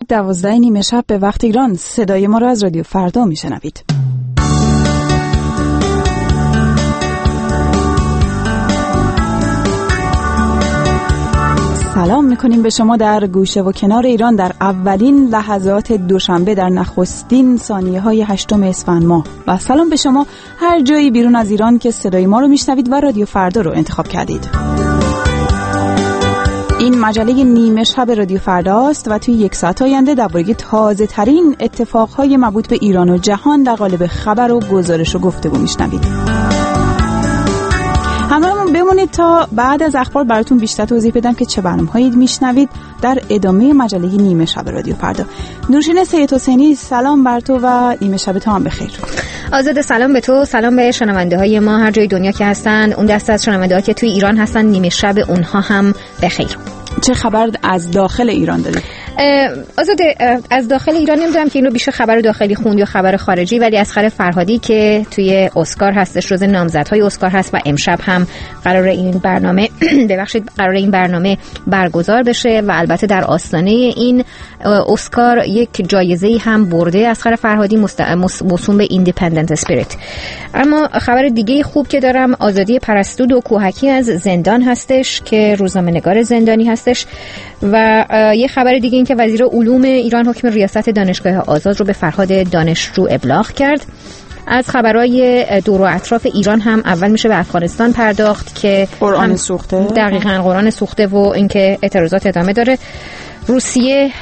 12 نیمه شب به وقت ایران صدای ما را از رادیو فردا میشنوید. سلام میکنیم به شما در گوشه و کنار ایران در اولین لحظات دوشنبه در نخستین ثانیه های 8 اسفند ماه و سلام به شما هر جایی بیرون از ایران که صدای ما رو میشنوید و رادیو فردا رو انتخاب کردید. این مجله نیمه شب رادیو فرداست و توی یک ساعت آینده درباره تازه ترین اتفاقهای مربوط به ایران و جهان در قالب خبر و گزارش و گفتگو میشنوید. همراهمون بمونید تا بعد از اخبار براتون بیشتر توضیح بدم که چه برنامه‌هایی میشنوید در ادامه مجله نیمه شب رادیو فردا. نوشین سید حسینی، سلام بر تو و نیمه شب تو هم بخیر. آزاده، سلام به تو، سلام به شنونده های ما هر جای دنیا که هستن. اون دسته از شنونده ها که توی ایران هستن، نیمه شب اونها هم بخیر. چه خبر از داخل ایران داری؟ آزاده، از داخل ایران نمیدونم که اینو بیشه خبر داخلی خوند یا خبر خارجی، ولی اسخر فرهادی که توی اسکار هستش، جزو نامزدهای اسکار هست و امشب هم قرار این برنامه برگزار بشه و البته در آستانه این اسکار یک جایزه‌ای هم برده اسخر فرهادی موسوم به ایندیپندنت اسپریت. اما خبر دیگه خوب که دارم، آزادی پرستو کوهکی از زندان هستش که روزنامه‌نگار زندانی هستش و یه خبر دیگه این که وزیر علوم ایران حکم ریاست دانشگاه آزاد رو به فرهاد دانشجو ابلاغ کرد. از خبرهای دور و اطراف ایران هم اول میشه به افغانستان پرداخت که قرآن سوخته. دقیقاً قرآن سوخته و اینکه اعتراضات ادامه داره. روسیه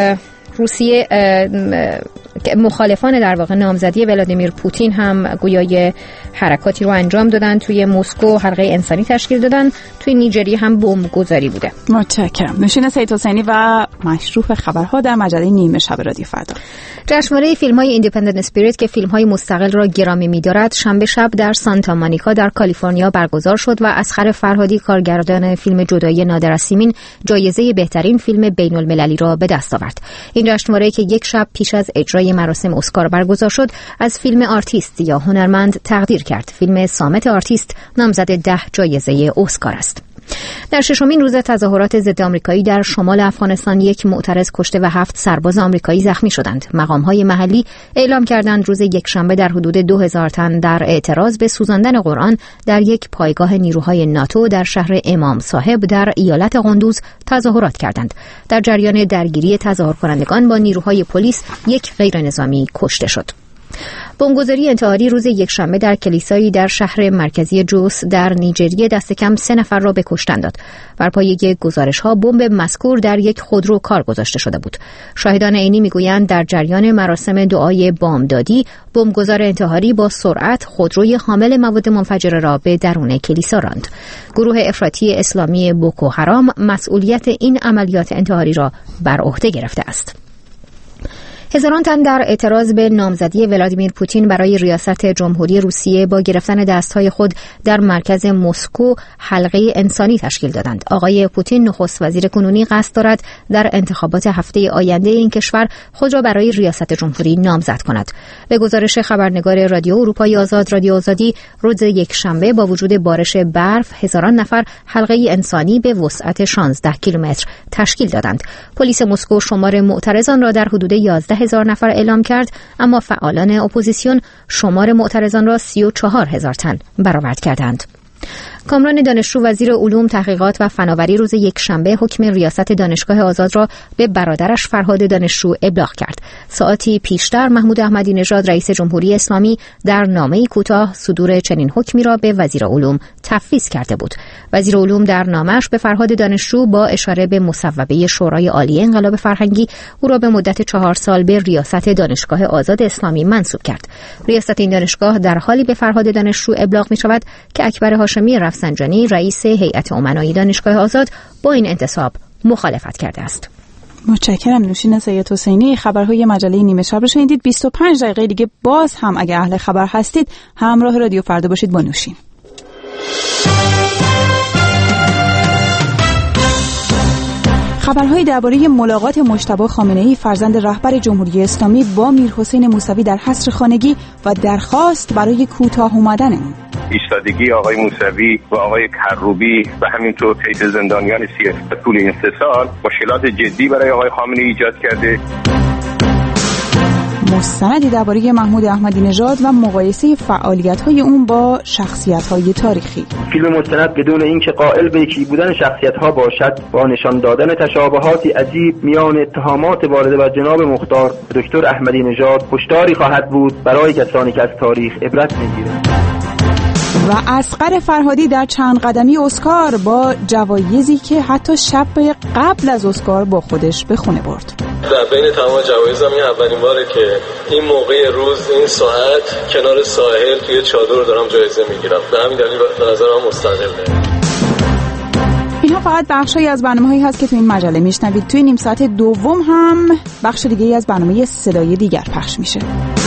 مخالفان در واقع نامزدی ولادیمیر پوتین هم گویای حرکاتی رو انجام دادن، توی مسکو حلقه انسانی تشکیل دادن، توی نیجریه هم بمبگذاری بوده. متشکرم. نوشین سید حسینی و مشروف خبرها در مجله نیمه شب رادیو فردا. جشنواره فیلم‌های ایندیپندنت اسپریت که فیلم‌های مستقل را گرامی می‌دارد، شنبه شب در سانتا مونیکا در کالیفرنیا برگزار شد و اسخر فرهادی کارگردان فیلم جدایی نادر از سیمین جایزه بهترین فیلم بین‌المللی را به دست آورد. این جشنواره که یک شب پیش از اجرای مراسم اسکار برگزار شد، از فیلم آرتیست یا هنرمند تقدیر کرد. فیلم صامت آرتیست نامزد 10 جایزه اسکار است. در ششمین روز تظاهرات ضد آمریکایی در شمال افغانستان یک معترض کشته و 7 سرباز آمریکایی زخمی شدند. مقام‌های محلی اعلام کردند روز یکشنبه در حدود 2000 تن در اعتراض به سوزاندن قرآن در یک پایگاه نیروهای ناتو در شهر امام صاحب در ایالت قندوز تظاهرات کردند. در جریان درگیری تظاهرکنندگان با نیروهای پلیس یک غیرنظامی کشته شد. بمبگذاری انتحاری روز یکشنبه در کلیسایی در شهر مرکزی جوس در نیجریه دست کم 3 نفر را به کشتن داد. بر پایه گزارش‌ها بمب مذکور در یک خودرو کار گذاشته شده بود. شاهدان عینی میگویند در جریان مراسم دعای بامدادی بمبگذار انتحاری با سرعت خودروی حامل مواد منفجره را به درون کلیسا راند. گروه افراطی اسلامی بوکو حرام مسئولیت این عملیات انتحاری را بر عهده گرفته است. هزاران تن در اعتراض به نامزدی ولادیمیر پوتین برای ریاست جمهوری روسیه با گرفتن دستهای خود در مرکز مسکو حلقه انسانی تشکیل دادند. آقای پوتین نخست وزیر کنونی قصد دارد در انتخابات هفته آینده این کشور خود را برای ریاست جمهوری نامزد کند. به گزارش خبرنگار رادیو اروپای آزاد رادیو آزادی، روز یکشنبه با وجود بارش برف هزاران نفر حلقه انسانی به وسعت 16 کیلومتر تشکیل دادند. پلیس مسکو شمار معترضان را در حدود 11,000 نفر اعلام کرد، اما فعالان اپوزیسیون شمار معترضان را 34,000 تن برآورد کردند. کامران دانشجو وزیر علوم، تحقیقات و فناوری روز یکشنبه حکم ریاست دانشگاه آزاد را به برادرش فرهاد دانشجو ابلاغ کرد. ساعتی پیشتر محمود احمدی نژاد رئیس جمهوری اسلامی در نامه‌ای کوتاه صدور چنین حکمی را به وزیر علوم تفویض کرده بود. وزیر علوم در نامه‌اش به فرهاد دانشجو با اشاره به مصوبه شورای عالی انقلاب فرهنگی او را به مدت 4 سال به ریاست دانشگاه آزاد اسلامی منصوب کرد. ریاست این دانشگاه در حالی به فرهاد دانشجو ابلاغ می‌شود که اکبر هاشمی رفسنجانی رئیس هیئت امنای دانشگاه آزاد با این انتصاب مخالفت کرده است. متشکرم. نوشین سید حسینی، خبرهای مجله نیمه شب رو شنیدید. 25 دقیقه دیگه باز هم اگه اهل خبر هستید همراه رادیو فردا باشید با نوشین. خبرهای درباره ملاقات مجتبی خامنه‌ای فرزند رهبر جمهوری اسلامی با میرحسین موسوی در حصر خانگی و درخواست برای کوتاه اومدن اون. ایستادگی آقای موسوی و آقای کروبی و همینطور طیف زندانیان سیاسی طول این 3 سال مشکلات جدی برای آقای خامنه‌ای ایجاد کرده. مستندی درباره محمود احمدی نژاد و مقایسه فعالیت‌های اون با شخصیت‌های تاریخی. فیلم مستند بدون اینکه قائل به یکی بودن شخصیت‌ها باشد، با نشان دادن تشابهاتی عجیب میان اتهامات وارده بر جناب مختار دکتر احمدی نژاد هشداری خواهد بود برای کسانی که از تاریخ عبرت می‌گیرند. و اصغر فرهادی در چند قدمی اسکار با جوایزی که حتی شب قبل از اسکار با خودش به خونه برد. در بین تمام جوایزم این اولین باره که این موقع روز این ساعت کنار ساحل توی چادر دارم جایزه میگیرم. به همین دلیل به نظرم مستقله. اینها فقط بخشی از برنامه‌هایی هست که تو این مجله میشنوید. توی نیم ساعت دوم هم بخش دیگه‌ای از برنامه صدای دیگر پخش میشه.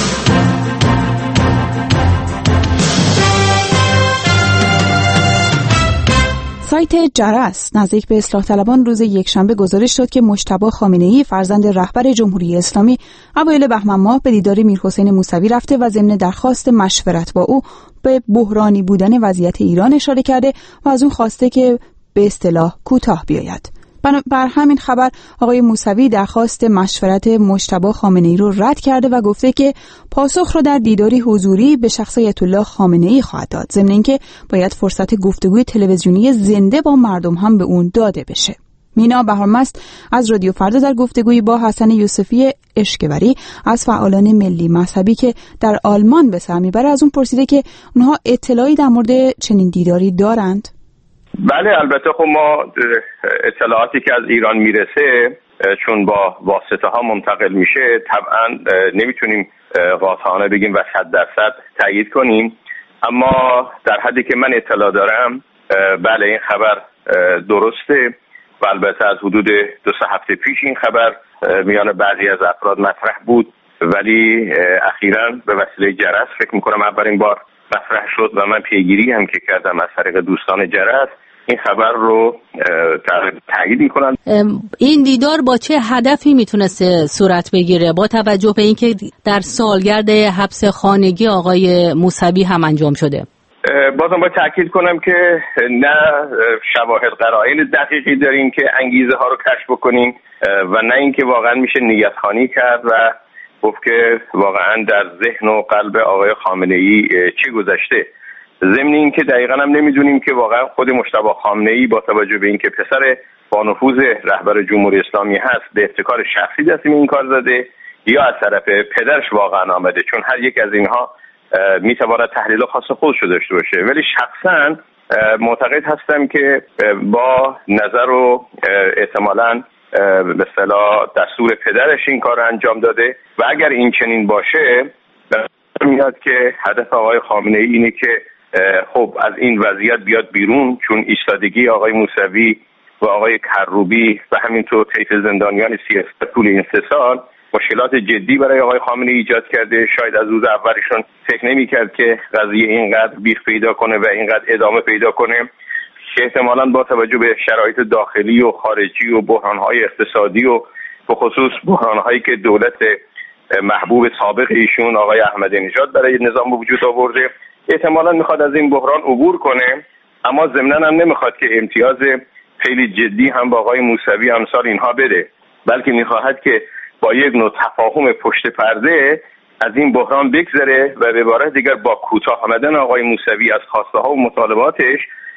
سایت جرس نزدیک به اصلاح طلبان روز یکشنبه گزارش داد که مجتبی خامنه‌ای فرزند رهبر جمهوری اسلامی اوایل بهمن ماه به دیدار میرحسین موسوی رفته و ضمن درخواست مشورت با او به بحرانی بودن وضعیت ایران اشاره کرده و از اون خواسته که به اصطلاح کوتاه بیاید. بر همین خبر آقای موسوی درخواست مشورت مجتبی خامنه‌ای رو رد کرده و گفته که پاسخ رو در دیداری حضوری به شخص آیت الله خامنه‌ای خواهد داد، ضمن اینکه باید فرصت گفتگوی تلویزیونی زنده با مردم هم به اون داده بشه. مینا بهارمست از رادیو فردا در گفتگویی با حسن یوسفی اشکوری از فعالان ملی مذهبی که در آلمان به سر میبره از اون پرسیده که اونها اطلاعی در مورد چنین دیداری دارند. بله، البته خب ما اطلاعاتی که از ایران میرسه چون با واسطه ها منتقل میشه طبعا نمیتونیم قاطعانه بگیم و 100% تایید کنیم، اما در حدی که من اطلاع دارم بله این خبر درسته و البته از حدود 2 هفته پیش این خبر میان بعضی از افراد مطرح بود، ولی اخیراً به وسیله جرس فکر میکنم اولین بار مطرح شد و من پیگیری هم که کردم از طریق دوستان جرس این خبر رو تایید میکنن. این دیدار با چه هدفی میتونسته صورت بگیره با توجه به اینکه در سالگرد حبس خانگی آقای موسوی هم انجام شده؟ بازم باید تاکید کنم که نه شواهد قرائن دقیقی داریم که انگیزه ها رو کشف بکنیم و نه اینکه واقعا میشه نیت‌خوانی کرد و گفت که واقعا در ذهن و قلب آقای خامنه‌ای چی گذشته. ضمن این که دقیقاً هم نمیدونیم که واقعا خود مجتبی خامنه‌ای با توجه به اینکه پسر با نفوذ رهبر جمهوری اسلامی هست به ابتکار شخصی دست این کار زده یا از طرف پدرش واقعا آمده، چون هر یک از اینها میتواند تحلیل خاص خودش رو داشته باشه. ولی شخصاً معتقد هستم که با نظر و احتمالاً به اصطلاح دستور پدرش این کار رو انجام داده و اگر این چنین باشه میاد که هدف آقای خامنه‌ای اینه که خب از این وضعیت بیاد بیرون، چون ایستادگی آقای موسوی و آقای کروبی و همینطور طیف زندانیان سیاسی طول این 3 سال مشکلات جدی برای آقای خامنه‌ای ایجاد کرده. شاید از روز اولشون فکر نمی‌کرد که قضیه اینقدر بیخ پیدا کنه و اینقدر ادامه پیدا کنه که احتمالاً با توجه به شرایط داخلی و خارجی و بحران‌های اقتصادی و به خصوص بحران‌هایی که دولت محبوب سابق ایشون آقای احمدی نژاد برای نظام به وجود آورده احتمالاً میخواد از این بحران عبور کنه، اما ضمناً هم نمیخواد که امتیاز خیلی جدی هم با آقای موسوی امثال اینها بده، بلکه میخواهد که با یک نوع تفاهم پشت پرده از این بحران بگذره و به عبارت دیگر با کوتاه آمدن آقای موسوی از خواسته ها و مطالباتش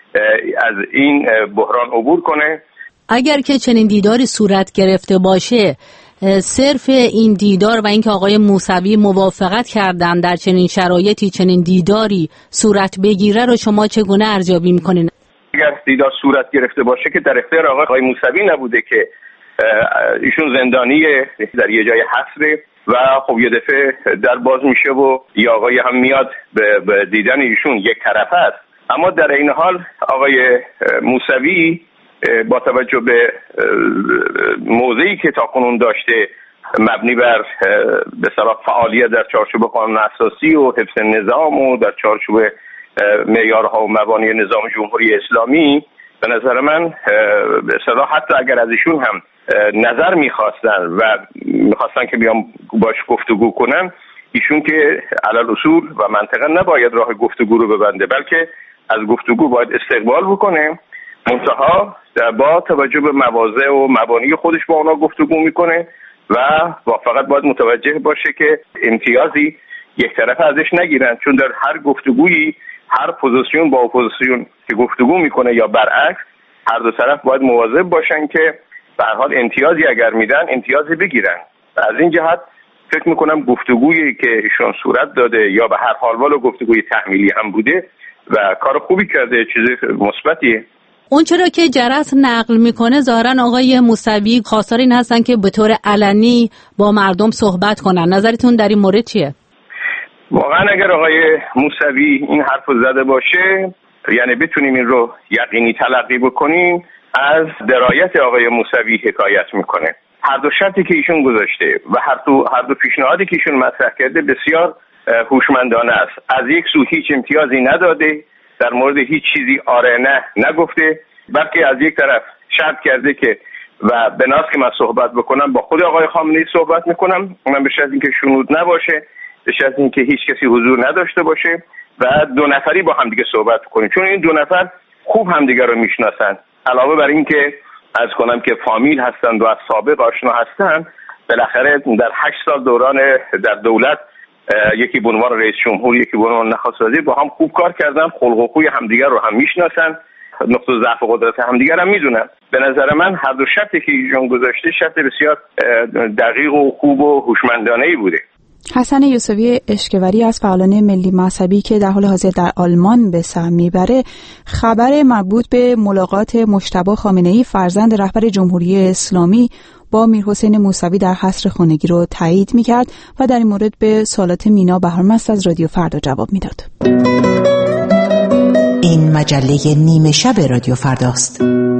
از این بحران عبور کنه. اگر که چنین دیداری صورت گرفته باشه، صرف این دیدار و اینکه آقای موسوی موافقت کردن در چنین شرایطی چنین دیداری صورت بگیره رو شما چگونه ارزیابی میکنین؟ اگر دیدار صورت گرفته باشه که در اختیار آقای موسوی نبوده که ایشون زندانیه در یه جای حصره و خب یه دفعه در باز میشه و یه آقای هم میاد به دیدن ایشون، یک طرف است. اما در این حال آقای موسوی با توجه به موضعی که تاکنون داشته مبنی بر به اصطلاح فعالیت در چارچوب قانون اساسی و حفظ نظام و در چارچوب معیارها و مبانی نظام جمهوری اسلامی، به نظر من به اصطلاح حتی اگر از ایشون هم نظر میخواستن و میخواستن که بیام باش گفتگو کنن، ایشون که علل اصول و منطقا نباید راه گفتگو رو ببنده، بلکه از گفتگو باید استقبال بکنه، منتها با توجه به مواضع و مبانی خودش با اونا گفتگو میکنه و فقط باید متوجه باشه که امتیازی یک طرف ازش نگیرن، چون در هر گفتگویی هر پوزیسیون با اپوزیسیون که گفتگو میکنه یا برعکس، هر دو طرف باید مواظب باشن که به هر حال امتیازی اگر میدن امتیازی بگیرن. از این جهت فکر میکنم گفتگویی که ایشون صورت داده یا به هر حال ولو گفتگوی تحمیلی هم بوده و کار خوبی کرده، چیز مثبتیه. اون چرا که جرس نقل میکنه ظاهرا آقای موسوی خواستار این هستن که به طور علنی با مردم صحبت کنن. نظرتون در این مورد چیه؟ واقعا اگر آقای موسوی این حرف زده باشه، یعنی بتونیم این رو یقینی تلقی بکنیم، از درایت آقای موسوی حکایت میکنه. هر دو شرطی که ایشون گذاشته و هر دو پیشنهادی که ایشون مطرح کرده بسیار هوشمندانه است. از یک سو هیچ امتیازی نداده، در مورد هیچ چیزی آره نه نگفته، بلکه از یک طرف شرط کرده که و بناست که من صحبت بکنم با خود آقای خامنه‌ای صحبت میکنم، اونم به شرط اینکه شنود نباشه، به شرط اینکه هیچ کسی حضور نداشته باشه و دو نفری با هم دیگه صحبت کنیم، چون این دو نفر خوب همدیگه رو میشناسن. علاوه بر این که از کنم که فامیل هستند و از سابق آشنا هستند، بالاخره در 8 سال دوران در دولت یکی به عنوان رئیس جمهور، یکی به عنوان نخست وزیر با هم خوب کار کردن، خلق و خوی همدیگر رو هم میشناسن، نقطه ضعف و قدرت همدیگر هم میدونن. به نظر من هر دو شرطی که ایشون گذاشته شرط بسیار دقیق و خوب و هوشمندانه‌ای بوده. حسن یوسفی اشکوری از فعالان ملی مذهبی که در حال حاضر در آلمان به سر میبره، خبر مربوط به ملاقات مجتبی خامنه‌ای فرزند رهبر جمهوری اسلامی با میرحسین موسوی در حصر خانگی رو تایید میکرد و در این مورد به سوالات مینا بهارمست از رادیو فردا جواب میداد. این مجله نیمه شب رادیو فرداست.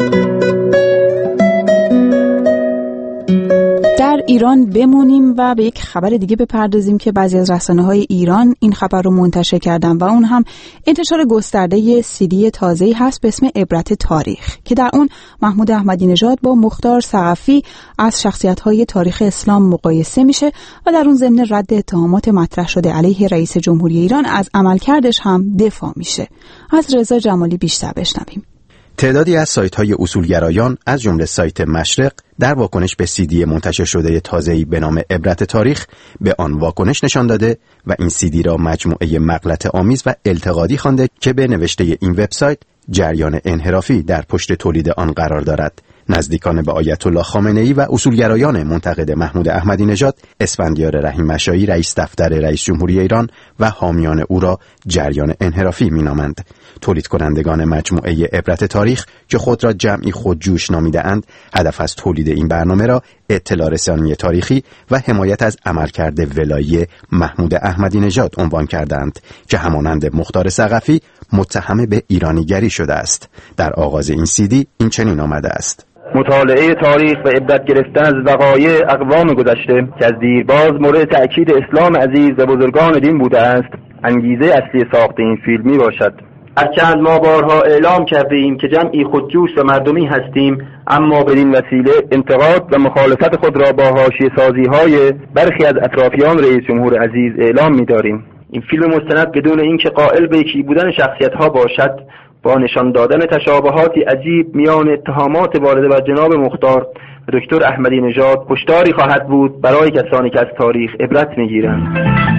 در ایران بمونیم و به یک خبر دیگه بپردازیم که بعضی از رسانه‌های ایران این خبر رو منتشر کردن و اون هم انتشار گسترده CD تازه‌ای هست به اسم عبرت تاریخ که در اون محمود احمدی نژاد با مختار ثقفی از شخصیت‌های تاریخ اسلام مقایسه میشه و در اون ضمن رد اتهامات مطرح شده علیه رئیس جمهوری ایران از عملکردش هم دفاع میشه. از رضا جمالی بیشتر بشنویم. تعدادی از سایت‌های اصولگرایان از جمله سایت مشرق در واکنش به CD منتشر شده تازه‌ای به نام عبرت تاریخ به آن واکنش نشان داده و این CD را مجموعه مغلطه آمیز و التقاطی خوانده که به نوشته این وبسایت جریان انحرافی در پشت تولید آن قرار دارد. نزدیکان به آیت الله خامنه‌ای و اصولگرایان منتقد محمود احمدی نژاد اسفندیار رحیم مشایی رئیس دفتر رئیس جمهوری ایران و حامیان او را جریان انحرافی می‌نامند. تولید کنندگان مجموعه عبرت تاریخ که خود را جمعی خودجوش نامیده‌اند، هدف از تولید این برنامه را اطلاع رسانی تاریخی و حمایت از عملکرد ولایی محمود احمدی نژاد عنوان کردند که همانند مختار ثقفی متهم به ایرانیگری شده است. در آغاز این CD این چنین آمده است: مطالعه تاریخ و عبرت گرفتن از وقایع اقوام گذشته که از دیرباز مورد تأکید اسلام عزیز و بزرگان دین بوده است، انگیزه اصلی ساخت این فیلم می باشد. هرچند ما بارها اعلام کرده ایم که جمعی خودجوش و مردمی هستیم، اما بدین وسیله انتقاد و مخالفت خود را با حاشیه‌سازی‌های برخی از اطرافیان رئیس جمهور عزیز اعلام می‌داریم. این فیلم مستند بدون اینکه قائل به یکی بودن شخصیت‌ها باشد، با نشان دادن تشابهاتی عجیب میان اتهامات وارده بر جناب مختار و دکتر احمدی نژاد هشداری خواهد بود برای کسانی که از تاریخ عبرت می‌گیرند.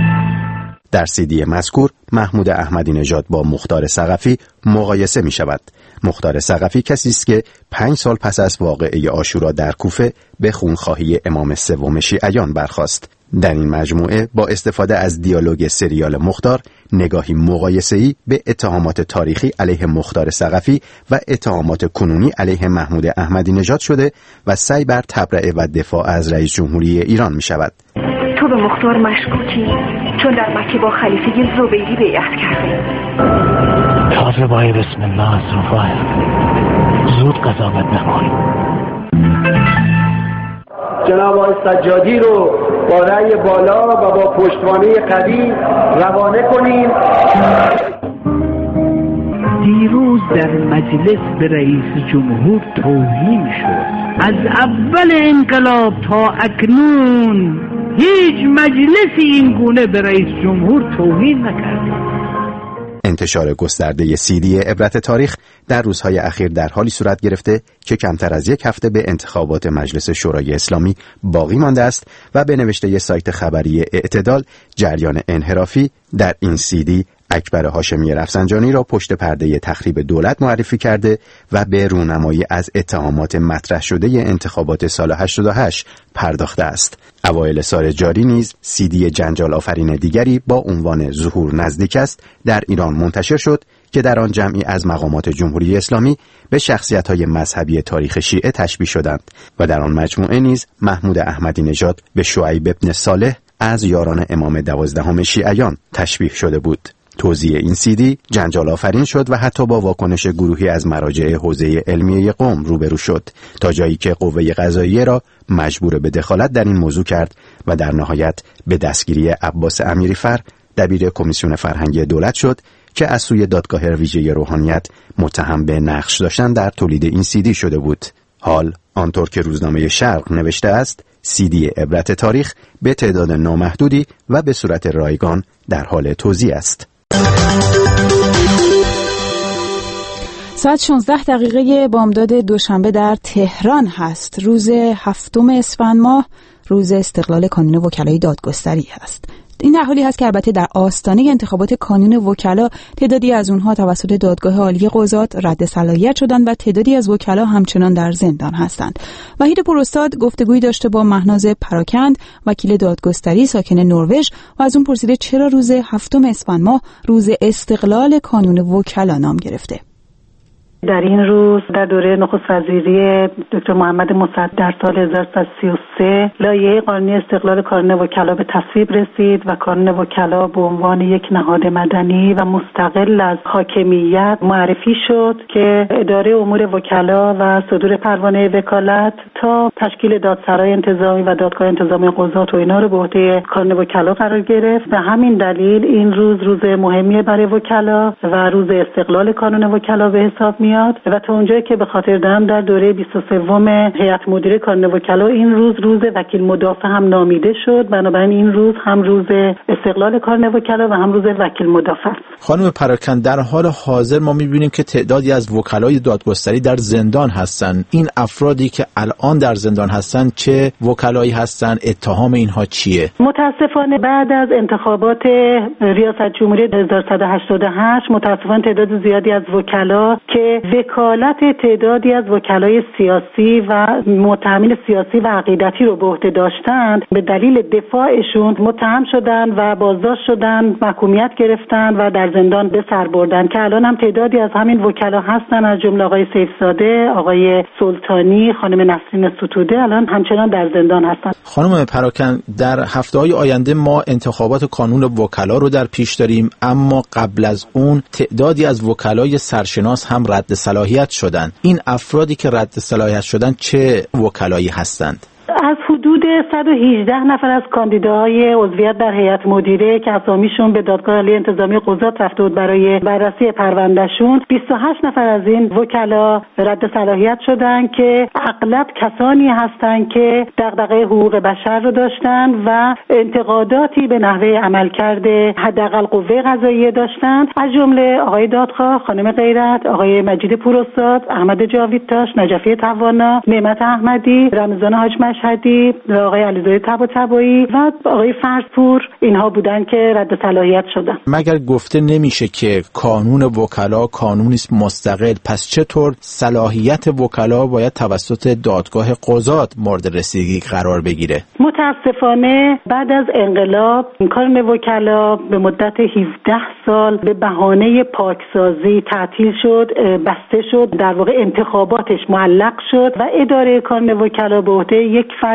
در CD مذکور محمود احمدی نژاد با مختار ثقفی مقایسه می شود. مختار ثقفی کسی است که 5 سال پس از واقعه عاشورا در کوفه به خونخواهی امام سوم شیعیان برخاست. در این مجموعه با استفاده از دیالوگ سریال مختار نگاهی مقایسه‌ای به اتهامات تاریخی علیه مختار ثقفی و اتهامات کنونی علیه محمود احمدی نژاد شده و سعی بر تبرئه و دفاع از رئیس جمهوری ایران می شود. تو به مختار مشکوکی چون در مکه با خلیفه زبیری بیعت کردی. تازه با بسم الله از رفاه زود قضاوت نمایی. جناب آقای سجادی رو با رأی بالا و با پشتوانه قوی روانه کنیم. دیروز در مجلس به رئیس جمهور توهین شد. از اول انقلاب تا اکنون هیچ مجلسی این گونه به رئیس جمهور توهین نکرد. انتشار گسترده CD عبرت تاریخ در روزهای اخیر در حالی صورت گرفته که کمتر از یک هفته به انتخابات مجلس شورای اسلامی باقی مانده است و به نوشته سایت خبری اعتدال جریان انحرافی در این CD اکبر هاشمی رفسنجانی را پشت پرده تخریب دولت معرفی کرده و به رونمایی از اتهامات مطرح شده انتخابات سال 88 پرداخته است. اوایل سال جاری نیز CD جنجال آفرین دیگری با عنوان ظهور نزدیک است در ایران منتشر شد که در آن جمعی از مقامات جمهوری اسلامی به شخصیت‌های مذهبی تاریخ شیعه تشبیه شدند و در آن مجموعه نیز محمود احمدی نژاد به شعیب ابن صالح از یاران امام 12 شیعیان تشبیه شده بود. توزیع این CD جنجال آفرین شد و حتی با واکنش گروهی از مراجع حوزه علمیه قم روبرو شد تا جایی که قوه قضاییه را مجبور به دخالت در این موضوع کرد و در نهایت به دستگیری عباس امیریفر دبیر کمیسیون فرهنگی دولت شد که از سوی دادگاه ویژه روحانیت متهم به نقش داشتن در تولید این CD شده بود. حال آنطور که روزنامه شرق نوشته است CD عبرت تاریخ به تعداد نامحدودی و به صورت رایگان در حال توزیع است. ساعت 16 بامداد دوشنبه در تهران هست. روز 7 اسفند ماه روز استقلال کانون وکلای دادگستری هست. این در حالی هست که البته در آستانه انتخابات کانون وکلا تعدادی از اونها توسط دادگاه عالی قضات رد صلاحیت شدند و تعدادی از وکلا همچنان در زندان هستند. وحید پراستاد گفتگویی داشته با مهناز پراکند وکیل دادگستری ساکن نروژ و از اون پرسیده چرا روز 7 اسفند ماه روز استقلال کانون وکلا نام گرفته. در این روز در دوره نخست وزیری دکتر محمد مصدق در سال 1333 لایحه قانونی استقلال کانون وکلا به تصویب رسید و کانون وکلا به عنوان یک نهاد مدنی و مستقل از حاکمیت معرفی شد که اداره امور وکلا و صدور پروانه وکالت تا تشکیل دادسرای انتظامی و دادگاه انتظامی قضات و اینا رو به عهده کانون وکلا قرار گرفت و همین دلیل این روز مهمی برای وکلا و روز استقلال کانون وکلا به حساب میاد و تا اونجایی که به خاطر دارم در دوره 23 هیئت مدیره کانون وکلا این روز وکیل مدافع هم نامیده شد. بنابراین این روز هم روز استقلال کانون وکلا و هم روز وکیل مدافع. خانم پراکند در حال حاضر ما می‌بینیم که تعدادی از وکلای دادگستری در زندان هستند. این افرادی که الان در زندان هستند چه وکلایی هستند؟ اتهام اینها چیه؟ متاسفانه بعد از انتخابات ریاست جمهوری 1188 متاسفانه تعداد زیادی از وکلا که وکالت تعدادی از وکلای سیاسی و متهمین سیاسی و عقیدتی رو به عهده داشتند به دلیل دفاعشون متهم شدند و بازداشت شدند، محکومیت گرفتند و در زندان به سر بردند که الان هم تعدادی از همین وکلا هستن از جمله آقای سیفزاده، آقای سلطانی، خانم نسرین ستوده الان همچنان در زندان هستند. خانم پراکند در هفته‌های آینده ما انتخابات کانون وکلا رو در پیش داریم، اما قبل از اون تعدادی از وکلای سرشناس هم رد صلاحیت شدند. این افرادی که رد صلاحیت شدند چه وکلایی هستند؟ از حدود 118 نفر از کاندیداهای عضویت در هیئت مدیره که اسامیشون به دادگاه عالی انتظامی قضات رفته بود برای بررسی پروندهشون، 28 نفر از این وکلا رد صلاحیت شدند که اغلب کسانی هستند که دغدغه حقوق بشر رو داشتند و انتقاداتی به نحوه عملکرد حداقل قوه قضاییه داشتند، از جمله آقای دادخواه، خانم غیرت، آقای مجید پوراستاد، احمد جاویدتاش، نجفی توانا، نعمت احمدی، رمضان حاج مشهدی، آقای علیزاده طباطبایی و آقای فرزپور اینها بودن که رد صلاحیت شدن. مگر گفته نمیشه که کانون وکلا قانونی است مستقل، پس چطور صلاحیت وکلا باید توسط دادگاه قضات مورد رسیدگی قرار بگیره؟ متاسفانه بعد از انقلاب کانون وکلا به مدت 17 سال به بهانه پاکسازی تعطیل شد، بسته شد، در واقع انتخاباتش معلق شد و اداره کانون وکلا به عهده یک فرد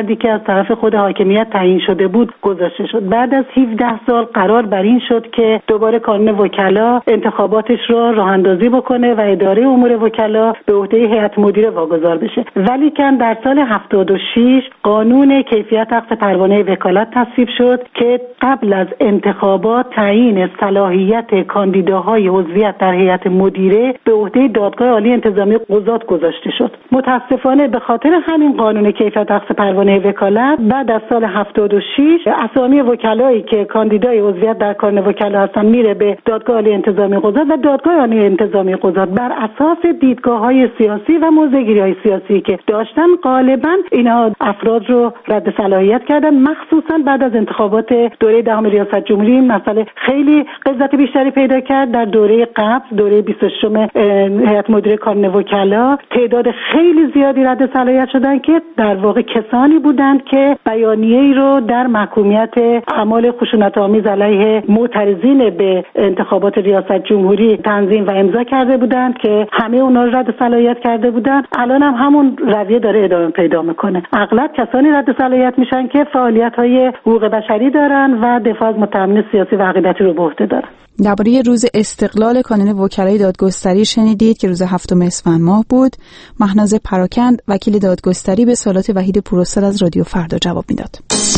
فردی که از طرف خود حاکمیت تعیین شده بود گذاشته شد. بعد از 17 سال قرار بر این شد که دوباره کانون وکلا انتخاباتش رو راه اندازی بکنه و اداره امور وکلا به عهده هیئت مدیره واگذار بشه. ولی کن در سال 76 قانون کیفیت اخذ پروانه وکالت تصویب شد که قبل از انتخابات تعیین صلاحیت کاندیداهای عضویت در هیئت مدیره به عهده دادگاه عالی انتظامی قضات گذاشته شد. متاسفانه به خاطر همین قانون کیفیت اخذ پروانه وکالت بعد از سال 76 اسامی وکلایی که کاندیدای عضویت در کانون وکلا هستن میره به دادگاه عالی انتظامی قضات و دادگاه عالی انتظامی قضات بر اساس دیدگاه‌های سیاسی و موضع‌گیری‌های سیاسی که داشتن غالبا اینا افراد رو رد صلاحیت کردن. مخصوصا بعد از انتخابات دوره دهم ریاست جمهوری این مسئله خیلی قضاوت بیشتری پیدا کرد. در دوره قبل دوره 26 هیئت مدیره کانون وکلا تعداد خیلی زیادی رد صلاحیت شدن که در واقع کسانی بودند که بیانیه‌ای رو در محکومیت اعمال خشونت‌آمیز علیه معترضین به انتخابات ریاست جمهوری تنظیم و امضا کرده بودند که همه اونا رو رد صلاحیت کرده بودند. الان هم همون رویه داره ادامه پیدا میکنه. اغلب کسانی رد صلاحیت میشن که فعالیت‌های حقوق بشری دارن و دفاع از متهمین سیاسی و عقیدتی رو به عهده دارن. درباره روز استقلال کانون وکلای دادگستری شنیدید که روز 7 اسفند ماه بود. مهناز پراکند وکیل دادگستری به سوالات وحید پوراستار از رادیو فردا جواب میداد.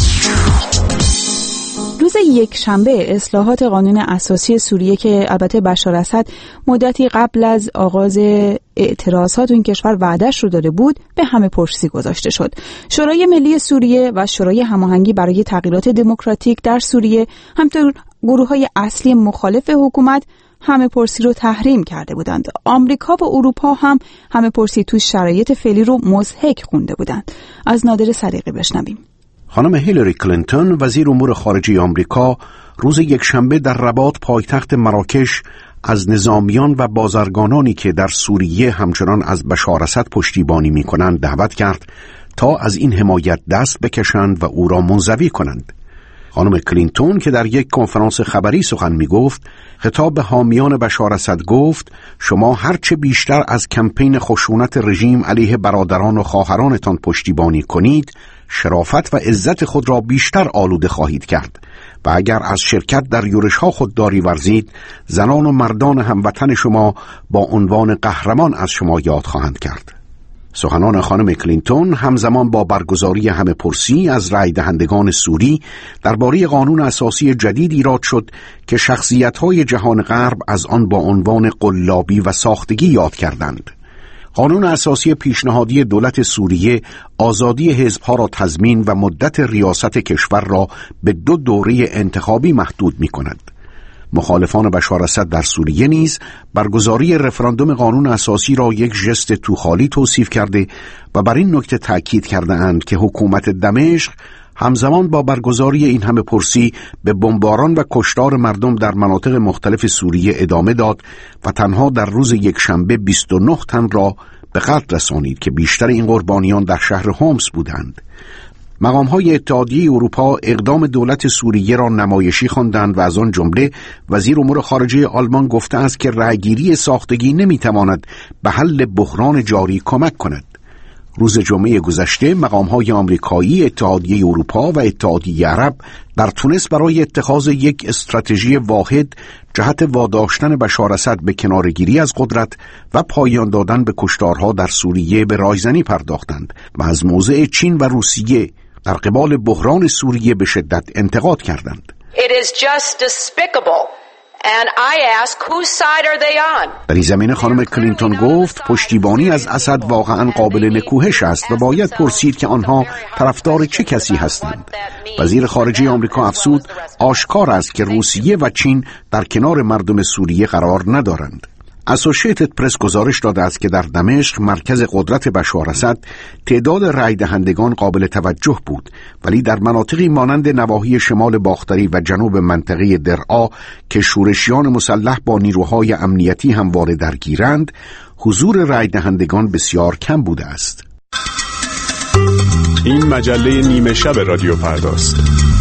روز یکشنبه اصلاحات قانون اساسی سوریه که البته بشار اسد مدتی قبل از آغاز اعتراضات این کشور وعده‌اش رو داده بود به همه پرسی گذاشته شد. شورای ملی سوریه و شورای هماهنگی برای تغییرات دموکراتیک در سوریه همطور گروه‌های اصلی مخالف حکومت همه پرسی رو تحریم کرده بودند. آمریکا و اروپا هم همه پرسی تو شرایط فعلی رو مضحک خونده بودند. از نادر صدیقی بشنویم. خانم هیلاری کلینتون وزیر امور خارجه آمریکا روز یکشنبه در رباط پایتخت مراکش از نظامیان و بازرگانانی که در سوریه همچنان از بشار اسد پشتیبانی می‌کنند دعوت کرد تا از این حمایت دست بکشند و او را منزوی کنند. خانم کلینتون که در یک کنفرانس خبری سخن می‌گفت، خطاب به حامیان بشار اسد گفت: شما هرچه بیشتر از کمپین خشونت رژیم علیه برادران و خواهرانتان پشتیبانی کنید، شرافت و عزت خود را بیشتر آلوده خواهید کرد و اگر از شرکت در یورش‌ها خودداری ورزید، زنان و مردان هموطن شما با عنوان قهرمان از شما یاد خواهند کرد. سخنان خانم کلینتون همزمان با برگزاری همه پرسی از رای دهندگان سوری درباره قانون اساسی جدید ایراد شد که شخصیت‌های جهان غرب از آن با عنوان قلابی و ساختگی یاد کردند. قانون اساسی پیشنهادی دولت سوریه آزادی حزب‌ها را تضمین و مدت ریاست کشور را به 2 دوره انتخابی محدود می‌کند. مخالفان بشار اسد در سوریه نیز برگزاری رفراندوم قانون اساسی را یک ژست توخالی توصیف کرده و بر این نکته تأکید کرده اند که حکومت دمشق همزمان با برگزاری این همه پرسی به بمباران و کشتار مردم در مناطق مختلف سوریه ادامه داد و تنها در روز یکشنبه 29 تن را به قتل رسانید که بیشتر این قربانیان در شهر هومس بودند. مقام‌های اتحادیه اروپا اقدام دولت سوریه را نمایشی خواندند و از آن جمله وزیر امور خارجه آلمان گفته است که رأیگیری ساختگی نمی‌تواند به حل بحران جاری کمک کند. روز جمعه گذشته مقام‌های آمریکایی، اتحادیه اروپا و اتحادیه عرب در تونس برای اتخاذ یک استراتژی واحد جهت واداشتن بشار اسد به کناره‌گیری از قدرت و پایان دادن به کشتارها در سوریه به رایزنی پرداختند و از موضع چین و روسیه در قبال بحران سوریه به شدت انتقاد کردند. It is just despicable. And I ask, whose side are they on? در این زمینه خانم کلینتون گفت پشتیبانی از اسد واقعا قابل نکوهش است و باید پرسید که آنها طرفدار چه کسی هستند. وزیر خارجه آمریکا افزود آشکار است که روسیه و چین در کنار مردم سوریه قرار ندارند. اسوشییتد پرس گزارش داده است که در دمشق مرکز قدرت بشار اسد تعداد رای دهندگان قابل توجه بود، ولی در مناطقی مانند نواحی شمال باختری و جنوب منطقه درعا که شورشیان مسلح با نیروهای امنیتی همواره درگیرند، حضور رای دهندگان بسیار کم بوده است. این مجله نیمه شب رادیو فرداست.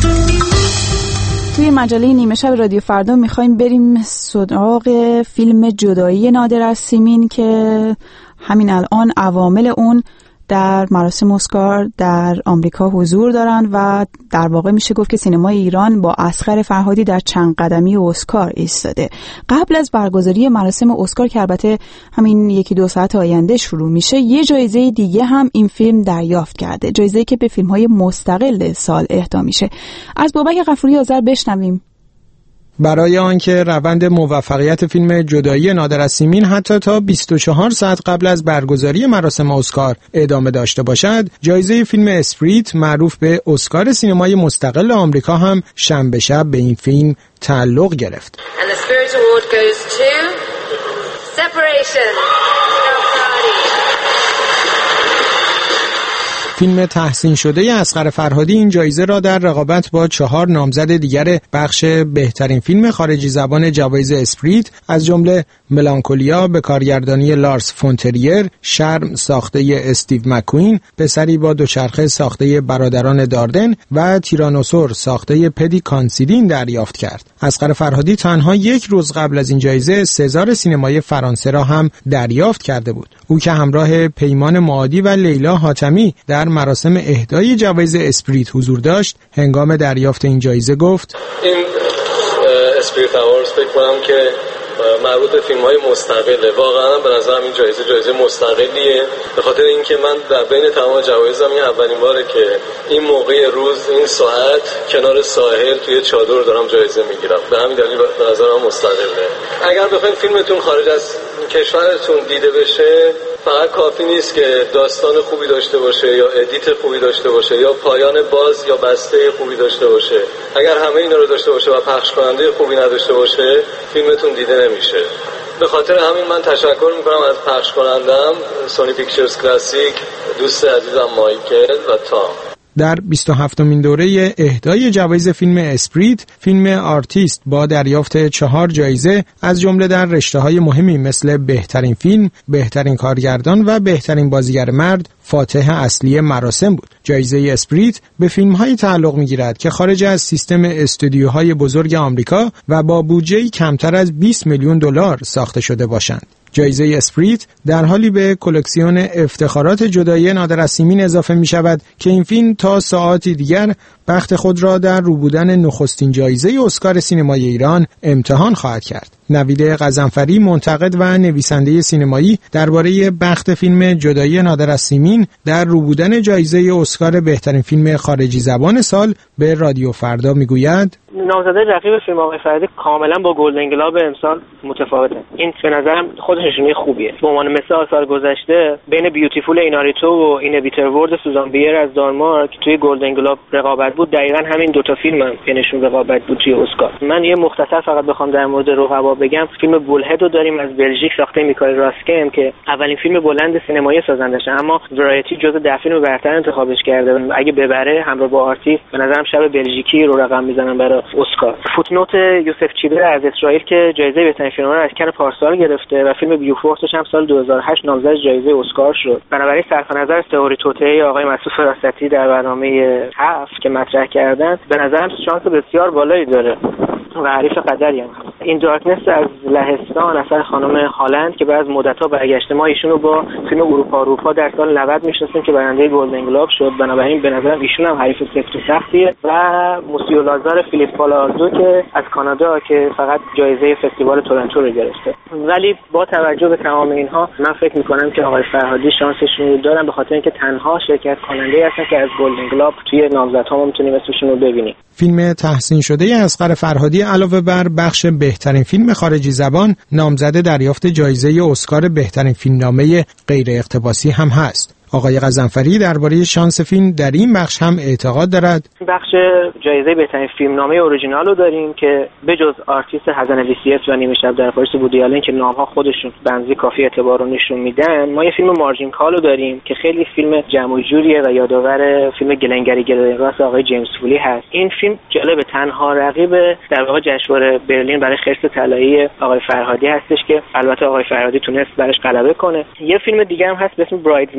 توی مجله نیمه شب رادیو فردا میخوایم بریم سراغ فیلم جدایی نادر از سیمین که همین الان عوامل اون در مراسم اسکار در آمریکا حضور دارند و در واقع میشه گفت که سینمای ایران با اصغر فرهادی در چند قدمی اسکار ایستاده. قبل از برگزاری مراسم اسکار که البته همین 1-2 ساعت آینده شروع میشه، یه جایزه دیگه هم این فیلم دریافت کرده، جایزه‌ای که به فیلم‌های مستقل سال اهدا میشه. از بابک غفوری آذر بشنویم. برای آنکه روند موفقیت فیلم جدایی نادر از سیمین حتی تا 24 ساعت قبل از برگزاری مراسم اسکار ادامه داشته باشد، جایزه فیلم اسپریت معروف به اسکار سینمای مستقل آمریکا هم شنبه شب به این فیلم تعلق گرفت. فیلم تحسین شده اصغر فرهادی این جایزه را در رقابت با 4 نامزد دیگر بخش بهترین فیلم خارجی زبان جوایز اسپریت از جمله ملانکولیا به کارگردانی لارس فونتریر، شرم ساخته استیو مکوین، پسری با دوچرخه ساخته برادران داردن و تیرانوسور ساخته پدی کانسیدین دریافت کرد. اصغر فرهادی تنها 1 روز قبل از این جایزه سزار سینمای فرانسه را هم دریافت کرده بود. او که همراه پیمان معادی و لیلا حاتمی در مراسم اهدای جوایز اسپریت حضور داشت، هنگام دریافت این جایزه گفت: این اسپریت اواردز فکر کنم که مربوط به فیلم‌های مستقله. واقعا به نظرم این جایزه مستقلیه، به خاطر اینکه من در بین تمام جوایزم این اولین باره که این موقع روز این ساعت کنار ساحل توی چادر دارم جایزه میگیرم. به همین دلیل به نظرم مستقله. اگر بخواید فیلمتون خارج از کشورتون دیده بشه، فقط کافی نیست که داستان خوبی داشته باشه یا ادیت خوبی داشته باشه یا پایان باز یا بسته خوبی داشته باشه. اگر همه اینا رو داشته باشه و پخش کننده خوبی نداشته باشه، فیلمتون دیده نمیشه. به خاطر همین من تشکر میکنم از پخش کنندم سونی پیکچرز کلاسیک، دوست عزیزم مایکل و تام. در 27مین دوره اهدای جوایز فیلم اسپریت، فیلم آرتیست با دریافت 4 جایزه از جمله در رشته‌های مهمی مثل بهترین فیلم، بهترین کارگردان و بهترین بازیگر مرد فاتح اصلی مراسم بود. جایزه اسپریت به فیلم‌هایی تعلق می‌گیرد که خارج از سیستم استودیوهای بزرگ آمریکا و با بودجه‌ای کمتر از 20 میلیون دلار ساخته شده باشند. جایزه اسپریت در حالی به کلکسیون افتخارات جدایی نادر از سیمین اضافه می شود که این فیلم تا ساعاتی دیگر بخت خود را در رو بودن نخستین جایزه اسکار سینمای ایران امتحان خواهد کرد. نوید غضنفری، منتقد و نویسنده سینمایی، درباره بخت فیلم جدایی نادر از سیمین در رو بودن جایزه اسکار بهترین فیلم خارجی زبان سال به رادیو فردا میگوید: نامزده رقیب فیلم آقای فرهادی کاملا با گلدن گلاب امسال متفاوته. این به نظرم خودش نشونه خوبیه. به عنوان مثال سال گذشته بین بیوتیفول ایناریتو و این بیتر ورد سوزان بیر از دانمارک توی گلدن گلاب رقابت بود. دقیقاً همین 2 تا فیلم هم که نشون رقابت بود توی اسکار. من یه مختصر فقط بخوام در مورد رقبا بگم، فیلم بولهد رو داریم از بلژیک ساخته میکائیل راسکم که اولین فیلم بلند سینمایی سازندشه، اما ورایتی جزو 10 فیلم برتر انتخابش کرده. اگه ببره همراه با آرتیست به نظرم شب بلژیکی رو رقم میزنن برای اسکار. فوتنوت یوسف چیبر از اسرائیل که جایزه بهترین فیلم رو از کن پارسال گرفته و فیلم بیوفورتش هم سال 2008 نامزد جایزه اسکار شد. بنابراین صرف نظر از تئوری توطئه آقای مسعود فراستی در برنامه 7 که مطرح کردن، به نظرم شانس بسیار بالایی داره و حریف قدری هم هست. این دارکنس از لهستان اثر خانم هالند که بعد از مدت‌ها برگشته، ما ایشون رو با فیلم اروپا در سال 90 می‌شناسیم که برنده گلدن گلوب شد. بنابراین به نظرم ایشون هم حریف سفت و سختیه. و موسیو لازار فیلیپ پالاردو که از کانادا که فقط جایزه فستیوال تورنتو رو گرفته. ولی با توجه به تمام اینها من فکر می‌کنم که آقای فرهادی شانسشون رو دارن، به خاطر اینکه تنها شرکت کننده هستن که از گلدن گلوب توی نامزدها ما می‌تونیم اسمشون رو ببینیم. فیلم تحسین شده اصغر فرهادی علاوه بر بخش بهترین فیلم خارجی زبان، نامزد دریافت جایزه اسکار بهترین فیلمنامه غیر اقتباسی هم هست. آقای غضنفری درباره شانس فیلم در این بخش هم اعتقاد دارد. بخش جایزه بهترین فیلمنامه اورجینال رو داریم که بجز آرتیست حسن ویسیف و نیمه شب در پاریس وودی آلن که نام‌ها خودشون بنزی کافی اعتبار رو نشون میدن، ما یه فیلم مارجین کال رو داریم که خیلی فیلم جمع و جوریه و یادآور فیلم گلنگری گلنراس آقای جیمز فولی هست. این فیلم جالب، تنها رقیب در واقع جشنواره برلین برای خرس طلایی آقای فرهادی هستش که البته آقای فرهادی تونست برش غلبه کنه. یه فیلم دیگه هم هست به اسم برایدزمید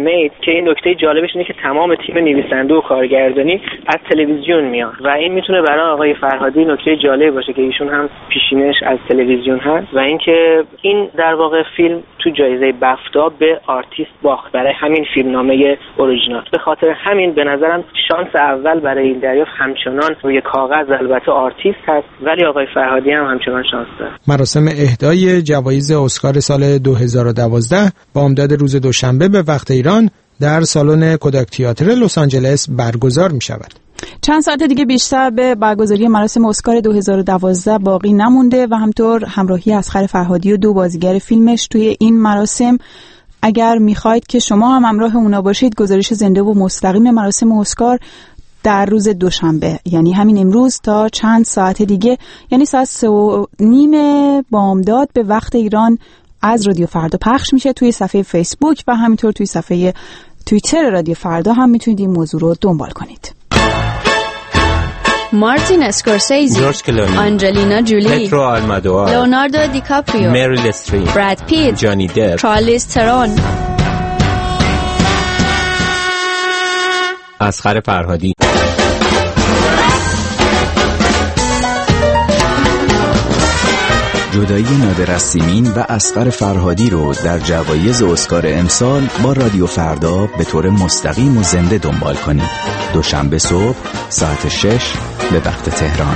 که این نکته جالبش اینه که تمام تیم نویسنده و کارگردانی از تلویزیون میاد و این میتونه برای آقای فرهادی نکته جالب باشه که ایشون هم پیشینش از تلویزیون هست و اینکه این در واقع فیلم تو جایزه بفتا به آرتیست باخت برای همین فیلمنامه اورجینال. به خاطر همین به نظرم شانس اول برای این دریافت همچنان روی کاغذ البته آرتیست هست، ولی آقای فرهادی هم همچنان شانس داره. مراسم اهدای جوایز اسکار سال 2012 بامداد روز دوشنبه به وقت ایران در سالن کوداک تئاتر لس آنجلس برگزار می شود. چند ساعت دیگه بیشتر به برگزاری مراسم اسکار 2012 باقی نمونده و همطور همراهی اصغر فرهادی و دو بازیگر فیلمش توی این مراسم. اگر میخواید که شما هم همراه اونا باشید، گزارش زنده و مستقیم مراسم اسکار در روز دوشنبه، یعنی همین امروز تا چند ساعت دیگه، یعنی ساعت 3:30 بامداد به وقت ایران از رادیو فردا پخش میشه توی صفحه فیسبوک و همینطور توی صفحه توییتر رادیو فردا هم میتونید این موضوع رو دنبال کنید. مارتین اسکورسیزی، جورج کلونی، آنجلینا جولی، پترو آلمادوار، لئوناردو دیکاپریو، مریل استریپ، براد پیت، جانی دپ، چارلیز ترون. اصغر فرهادی. جدایی نادر از سیمین و اصغر فرهادی رو در جوایز اسکار امسال با رادیو فردا به طور مستقیم و زنده دنبال کنید. دوشنبه صبح ساعت 6 به وقت تهران.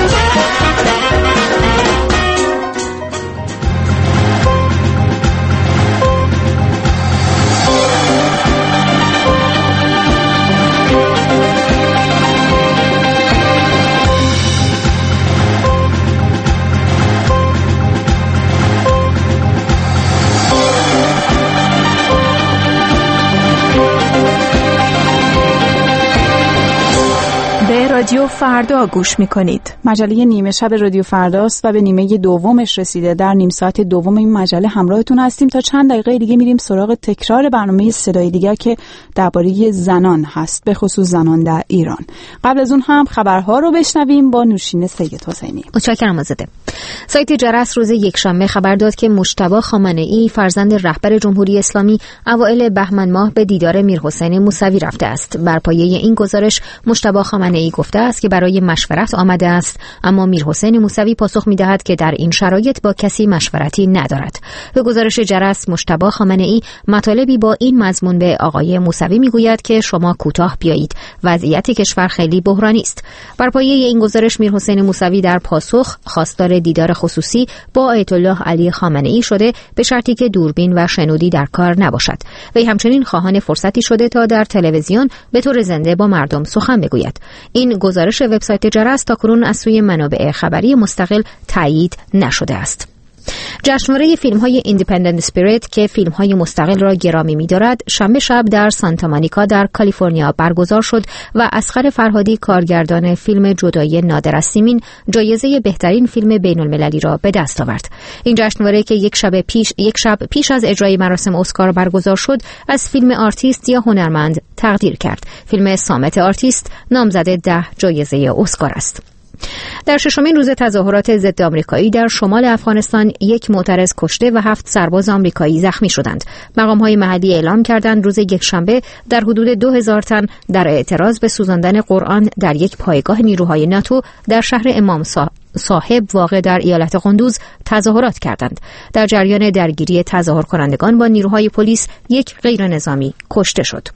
رادیو فردا گوش میکنید. مجله نیمه شب رادیو فرداست و به نیمه دومش رسیده. در نیم ساعت دوم این مجله همراهتون هستیم. تا چند دقیقه دیگه میریم سراغ تکرار برنامه صدای دیگر که درباره زنان هست، به خصوص زنان در ایران. قبل از اون هم خبرها رو بشنویم با نوشین سید حسینی. متشکرم آزاده. سایت جرس روز یکشنبه خبر داد که مجتبی خامنه‌ای فرزند رهبر جمهوری اسلامی اوایل بهمن ماه به دیدار میرحسین موسوی رفته است. بر پایه این گزارش مجتبی خامنه‌ای گفته است که برای مشورت آمده است، اما میرحسین موسوی پاسخ می‌دهد که در این شرایط با کسی مشورتی ندارد. به گزارش جرس مجتبی خامنه‌ای مطالبی با این مضمون به آقای موسوی میگوید که شما کوتاه بیایید، وضعیت کشور خیلی بحرانی است. بر پایه این گزارش میرحسین موسوی در پاسخ خواستار دیدار خصوصی با آیت الله علی خامنه‌ای شده، به شرطی که دوربین و شنودی در کار نباشد. وی همچنین خواهان فرصتی شده تا در تلویزیون به طور زنده با مردم سخن بگوید. این گزارش وبسایت جرس تاکنون از سوی منابع خبری مستقل تایید نشده است. جشنواره فیلم‌های ایندیپندنت اسپریت که فیلم‌های مستقل را گرامی می‌دارد، شنبه شب در سانتا مونیکا در کالیفرنیا برگزار شد و اصغر فرهادی کارگردان فیلم جدایی نادر از سیمین جایزه بهترین فیلم بین‌المللی را به دست آورد. این جشنواره که یک شب پیش از اجرای مراسم اسکار برگزار شد، از فیلم آرتیست یا هنرمند تقدیر کرد. فیلم صامت آرتیست نامزد 10 جایزه اسکار است. در ششمین روز تظاهرات ضد آمریکایی در شمال افغانستان یک معترض کشته و 7 سرباز آمریکایی زخمی شدند. مقام‌های محلی اعلام کردند روز یکشنبه در حدود 2000 تن در اعتراض به سوزاندن قرآن در یک پایگاه نیروهای ناتو در شهر امام صاحب واقع در ایالت قندوز تظاهرات کردند. در جریان درگیری تظاهر کنندگان با نیروهای پلیس یک غیرنظامی کشته شد.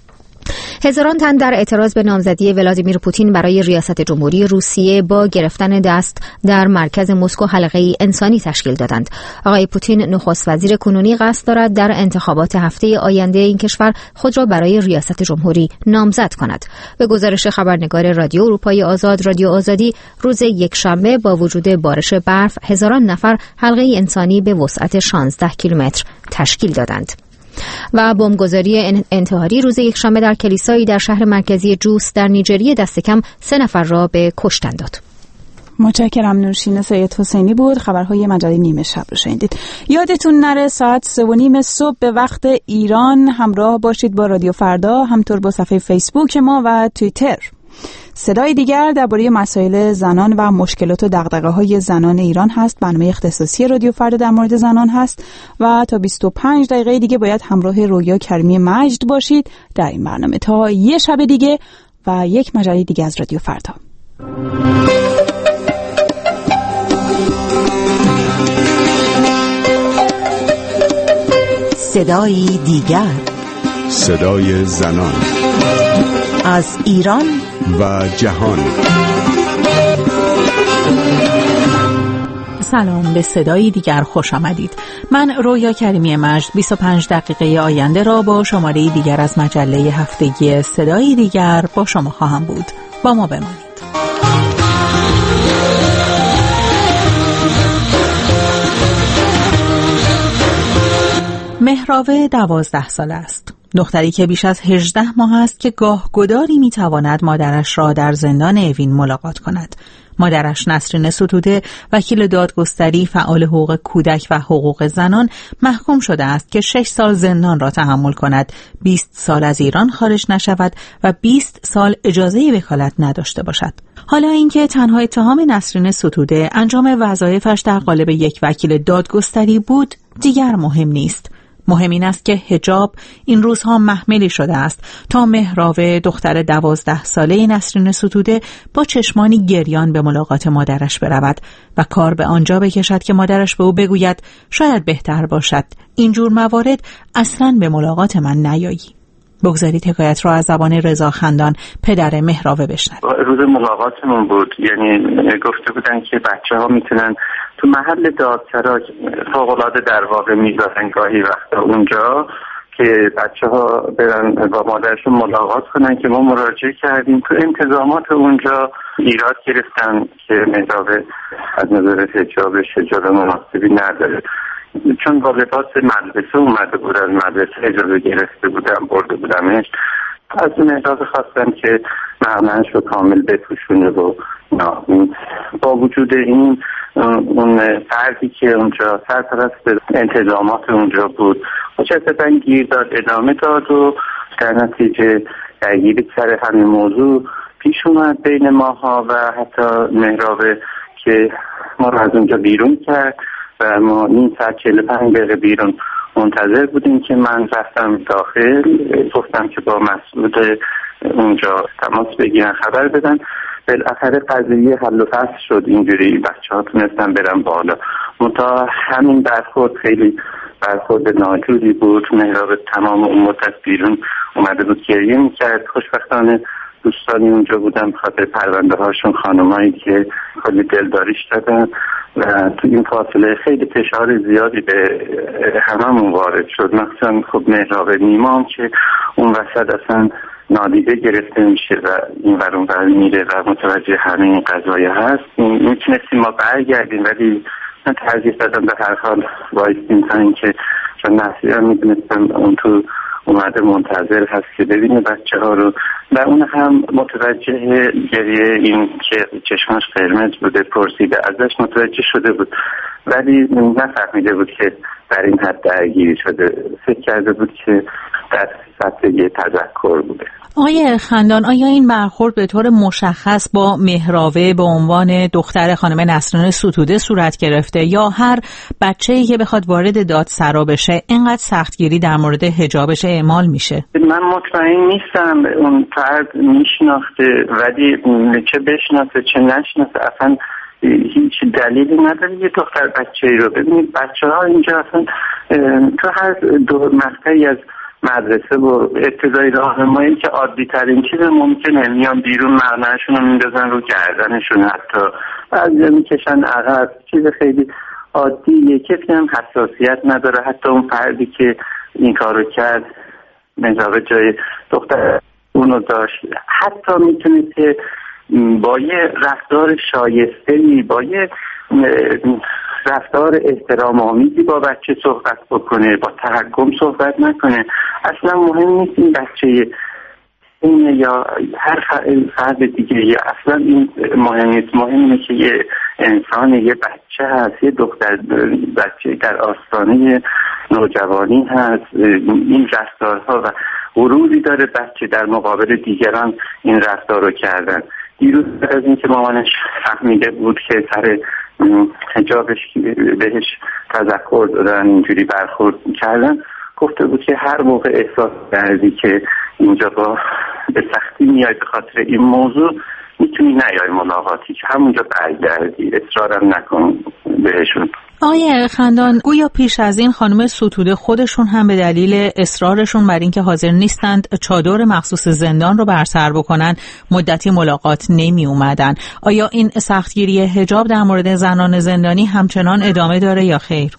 هزاران تن در اعتراض به نامزدی ولادیمیر پوتین برای ریاست جمهوری روسیه با گرفتن دست در مرکز مسکو حلقه‌ای انسانی تشکیل دادند. آقای پوتین نخست وزیر کنونی قصد دارد در انتخابات هفته آینده این کشور خود را برای ریاست جمهوری نامزد کند. به گزارش خبرنگار رادیو اروپای آزاد رادیو آزادی، روز یکشنبه با وجود بارش برف هزاران نفر حلقه‌ای انسانی به وسعت 16 کیلومتر تشکیل دادند. و بمبگذاری انتحاری روز یکشنبه در کلیسایی در شهر مرکزی جوس در نیجریه دست کم 3 نفر را به کشتن داد. متشکرم. نوشین سید حسینی بود. خبرهای مجله نیمه شب رو شنیدید. یادتون نره ساعت 3:30 صبح به وقت ایران همراه باشید با رادیو فردا، همطور با صفحه فیسبوک ما و توییتر. صدای دیگر درباره مسائل زنان و مشکلات و دغدغه‌های زنان ایران هست. برنامه اختصاصی رادیو فردا در مورد زنان هست و تا 25 دقیقه دیگه باید همراه رویا کریمی مجد باشید در این برنامه تا یه شب دیگه و یک مجله دیگه از رادیو فردا. صدای دیگر، صدای زنان از ایران و جهان. سلام، به صدای دیگر خوش آمدید. من رویا کریمی مجد 25 دقیقه آینده را با شماره دیگر از مجله هفتگی صدای دیگر با شما خواهم بود. با ما بمانید. مهراوه 12 ساله است. دختری که بیش از 18 ماه است که گاه گداری میتواند مادرش را در زندان اوین ملاقات کند. مادرش نسرین ستوده، وکیل دادگستری، فعال حقوق کودک و حقوق زنان، محکوم شده است که 6 سال زندان را تحمل کند، 20 سال از ایران خارج نشود و 20 سال اجازه وکالت نداشته باشد. حالا اینکه تنها اتهام نسرین ستوده انجام وظایفش در قالب یک وکیل دادگستری بود دیگر مهم نیست. مهم این است که حجاب این روزها محملی شده است تا مهراوه، دختر 12 ساله نسرین ستوده، با چشمانی گریان به ملاقات مادرش برود و کار به آنجا بکشد که مادرش به او بگوید شاید بهتر باشد اینجور موارد اصلاً به ملاقات من نیایی. بگذارید حکایت را از زبان رضا خندان، پدر مهراوه، بشنوید. روز ملاقاتمون بود، یعنی گفته بودن که بچه‌ها میتونن تو محل دادسرا فوق‌العاده در واقع میذارن گاهی وقتا اونجا که بچه‌ها برن با مادرشون ملاقات کنن که ما مراجعه کردیم. تو انتظامات اونجا ایراد گرفتن که مهراوه از نظر حجابش حجاب مناسبی نداره، چون با لباس مدرسه اومده بود، از مدرسه اجازه گرفته بودم، برده بودمش. از مهراوه خواستم که معنیش رو کامل بپوشونه و با وجود این اون فردی که اونجا سرپرست انتظامات اونجا بود مجدداً گیر داد، ادامه داد و در نتیجه درگیری سر همین موضوع پیش اومد بین ماها و حتی مهراوه که ما رو از اونجا بیرون کرد و ما نیم ساعت 45 دقیقه بیرون منتظر بودیم که من رفتم داخل، گفتم که با مسئول اونجا تماس بگیرن، خبر بدن. بالاخره قضیه حل و فصل شد، اینجوری بچه‌ها تونستن برن بالا. منتها همین برخورد خیلی برخورد ناجوری بود. مهراوه تمام اون مدت بیرون اومده بود گریه میکرد. خوشبختانه دوستانی اونجا بودن بخاطر پرونده هاشون، خانمایی که خیلی دلداریش دادن و تو این فاصله خیلی فشار زیادی به هممون وارد شد، مخصوصا خب مهراوه نیمام که اون وسط اصلا نادیده گرفته میشه و این ور اون ور میره و متوجه همه این قضایه هست. میتونستیم ما برگردیم ولی من ترجیح دادم به هر حال وایستیم تا اینکه چون نسرین میدونستم اون تو اومده منتظر هست که ببینه بچه ها رو و اون هم متوجه گریه این که چشماش قرمز بوده پرسیده ازش، متوجه شده بود ولی نفهمیده بود که در این حد درگیری شده، فکر کرده بود که در سطح یه تذکر بوده. آقای خندان، آیا این برخورد به طور مشخص با مهراوه به عنوان دختر خانم نسرین ستوده صورت گرفته یا هر بچه‌ای که بخواد وارد دادسرا بشه اینقدر سختگیری در مورد حجابش اعمال میشه؟ من مطمئن نیستم اون فرد میشناخته، ولی چه بشناسه چه نشناسه اصلا هیچ دلیلی نداره یه دختر بچه‌ای رو. ببینید بچه‌ها اینجا اصلا تو هر دور مقطعی از مدرسه و ابتدایی راهنمایی که عادی ترین چیز ممکنه میان بیرون مقنعه‌شون رو میندازن رو گردنشون، حتی بعضیا میکشن عقب، چیز خیلی عادیه، کسی هم حساسیت نداره. حتی اون فردی که این کارو کرد مهراوه جای دختر اونو داشت، حتی میتونه که با یه رفتار شایسته‌ای، با یه رفتار احترام آمیزی با بچه صحبت بکنه، با تحکم صحبت نکنه. اصلا مهم نیست این بچه این یا هر فرد دیگه، یا اصلا این مهم نیست. مهم اینه که یه انسان، یه بچه هست، یه دختر بچه در آستانه نوجوانی هست. این رفتارها و غروری داره بچه در مقابل دیگران این رفتار رو کردن. دیروز از این که مامانش فهمیده بود که سر حجابش بهش تذکر دادن، اینجوری برخورد کردن، گفته بود که هر موقع احساس کردی که اینجا با به سختی میای به خاطر این موضوع، میتونی نیای ملاقاتی، که همونجا برگردی، اصرارم نکن بهشون. آقای خندان، گویا پیش از این خانم ستوده خودشون هم به دلیل اصرارشون بر اینکه حاضر نیستند چادر مخصوص زندان رو بر سر بکنن مدتی ملاقات نمی اومدن. آیا این سختگیری حجاب در مورد زنان زندانی همچنان ادامه داره یا خیر؟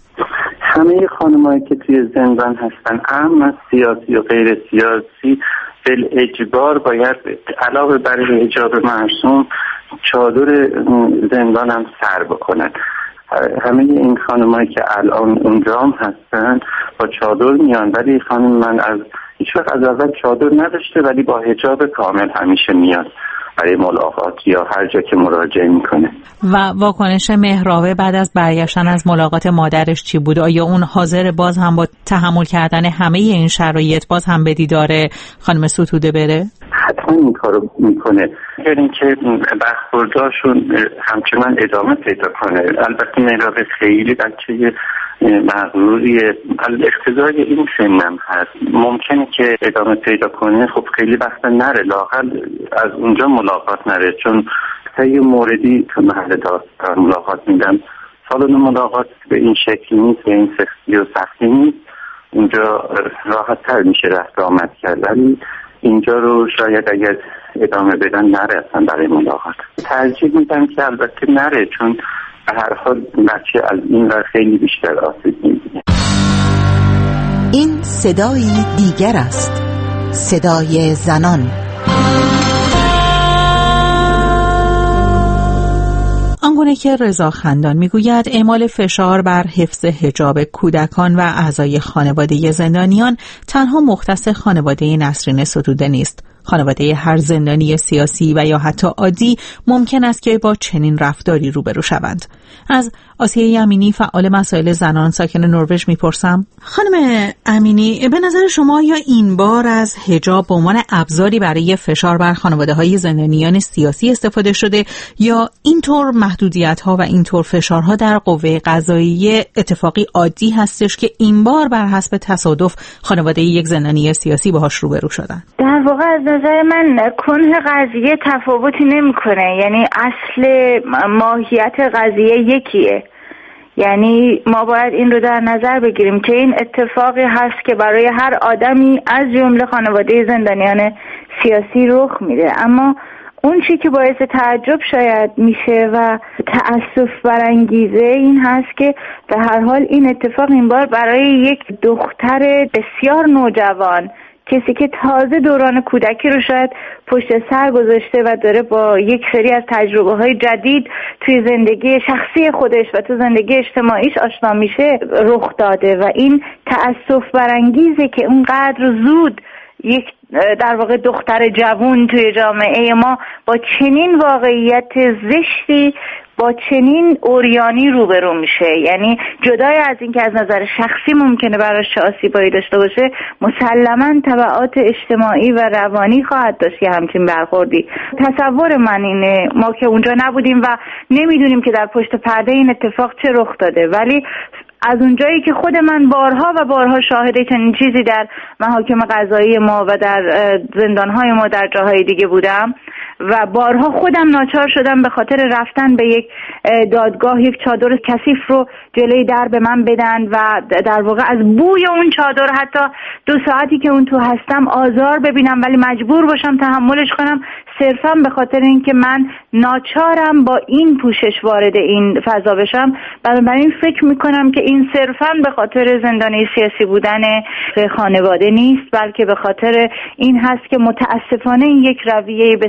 همه خانمایی که توی زندان هستن، اما سیاسی و غیر سیاسی، بالاجبار باید علاوه بر حجاب مرسوم چادر زندان هم سر بکنن. همه این خانمایی که الان اونجا هم هستن با چادر میان، ولی خانم من از هیچ وقت از اول چادر نداشته، ولی با حجاب کامل همیشه میاد برای ملاقات یا هر جا که مراجعه میکنه. و واکنش مهراوه بعد از برگشتن از ملاقات مادرش چی بود؟ آیا اون حاضر باز هم با تحمل کردن همه این شرایط باز هم به دیدار خانم ستوده بره؟ حتما این کارو میکنه، یعنی که برخورداشون همچنان ادامه پیدا کنه. البته مهراوه خیلی بچه مغروریه، اقتضای این سنم هست، ممکنه که ادامه پیدا کنه. خب خیلی وقت نره، لااقل از اونجا ملاقات نره، چون طی موردی تو محل دادگاه ملاقات میدن. سالن ملاقات به این شکل نیست، به این سختی و سختی نیست. اونجا راحت تر میشه رفت آمد کرد، ولی اینجا رو شاید اگر ادامه بدن نره اصلا برای ملاقات. ترجیح میدم که البته نره، چون به هر حال بچه از این ور خیلی بیشتر آسیب می‌بینه. این صدایی دیگر است، صدای زنان. آنگونه که رضا خندان میگوید اعمال فشار بر حفظ حجاب کودکان و اعضای خانواده زندانیان تنها مختص خانواده نسرین ستوده نیست. خانواده هر زندانی سیاسی و یا حتی عادی ممکن است که با چنین رفتاری روبرو شوند. از آسیه امینی، فعال مسائل زنان ساکن نروژ میپرسم، خانم امینی، به نظر شما یا این بار از حجاب به عنوان ابزاری برای فشار بر خانواده‌های زندانیان سیاسی استفاده شده یا اینطور محدودیت‌ها و اینطور فشارها در قوه قضاییه اتفاقی عادی هستش که این بار بر حسب تصادف خانواده یک زندانی سیاسی باهاش روبرو شدن؟ در واقع از نظر من کنه قضیه تفاوتی نمی‌کنه، یعنی اصل ماهیت قضیه یکیه. یعنی ما باید این رو در نظر بگیریم که این اتفاقی هست که برای هر آدمی از جمله خانواده زندانیان سیاسی رخ میده، اما اون چی که باعث تعجب شاید میشه و تأسف برانگیزه این هست که به هر حال این اتفاق این بار برای یک دختر بسیار نوجوان، کسی که تازه دوران کودکی رو شاید پشت سر گذاشته و داره با یک سری از تجربه‌های جدید توی زندگی شخصی خودش و تو زندگی اجتماعیش آشنا میشه رخ داده و این تأسف برانگیزه که اونقدر زود یک در واقع دختر جوان توی جامعه ما با چنین واقعیت زشتی، با چنین اوریانی روبرو میشه. یعنی جدای از این که از نظر شخصی ممکنه براش چه آسیبایی داشته باشه، مسلماً تبعات اجتماعی و روانی خواهد داشت که همچین برخوردی. تصور من اینه، ما که اونجا نبودیم و نمیدونیم که در پشت پرده این اتفاق چه رخ داده، ولی از اونجایی که خود من بارها و بارها شاهد چنین چیزی در محاکم قضایی ما و در زندانهای ما در جاهای دیگه بودم و بارها خودم ناچار شدم به خاطر رفتن به یک دادگاه یک چادر کثیف رو جلوی در به من بدن و در واقع از بوی اون چادر حتی 2 ساعتی که اون تو هستم آزار ببینم، ولی مجبور باشم تحملش کنم، صرفا به خاطر اینکه من ناچارم با این پوشش وارد این فضا بشم. بنابراین فکر میکنم که این صرفا به خاطر زندانی سیاسی بودن خانواده نیست، بلکه به خاطر این هست که متاسفانه این یک رویه بسیار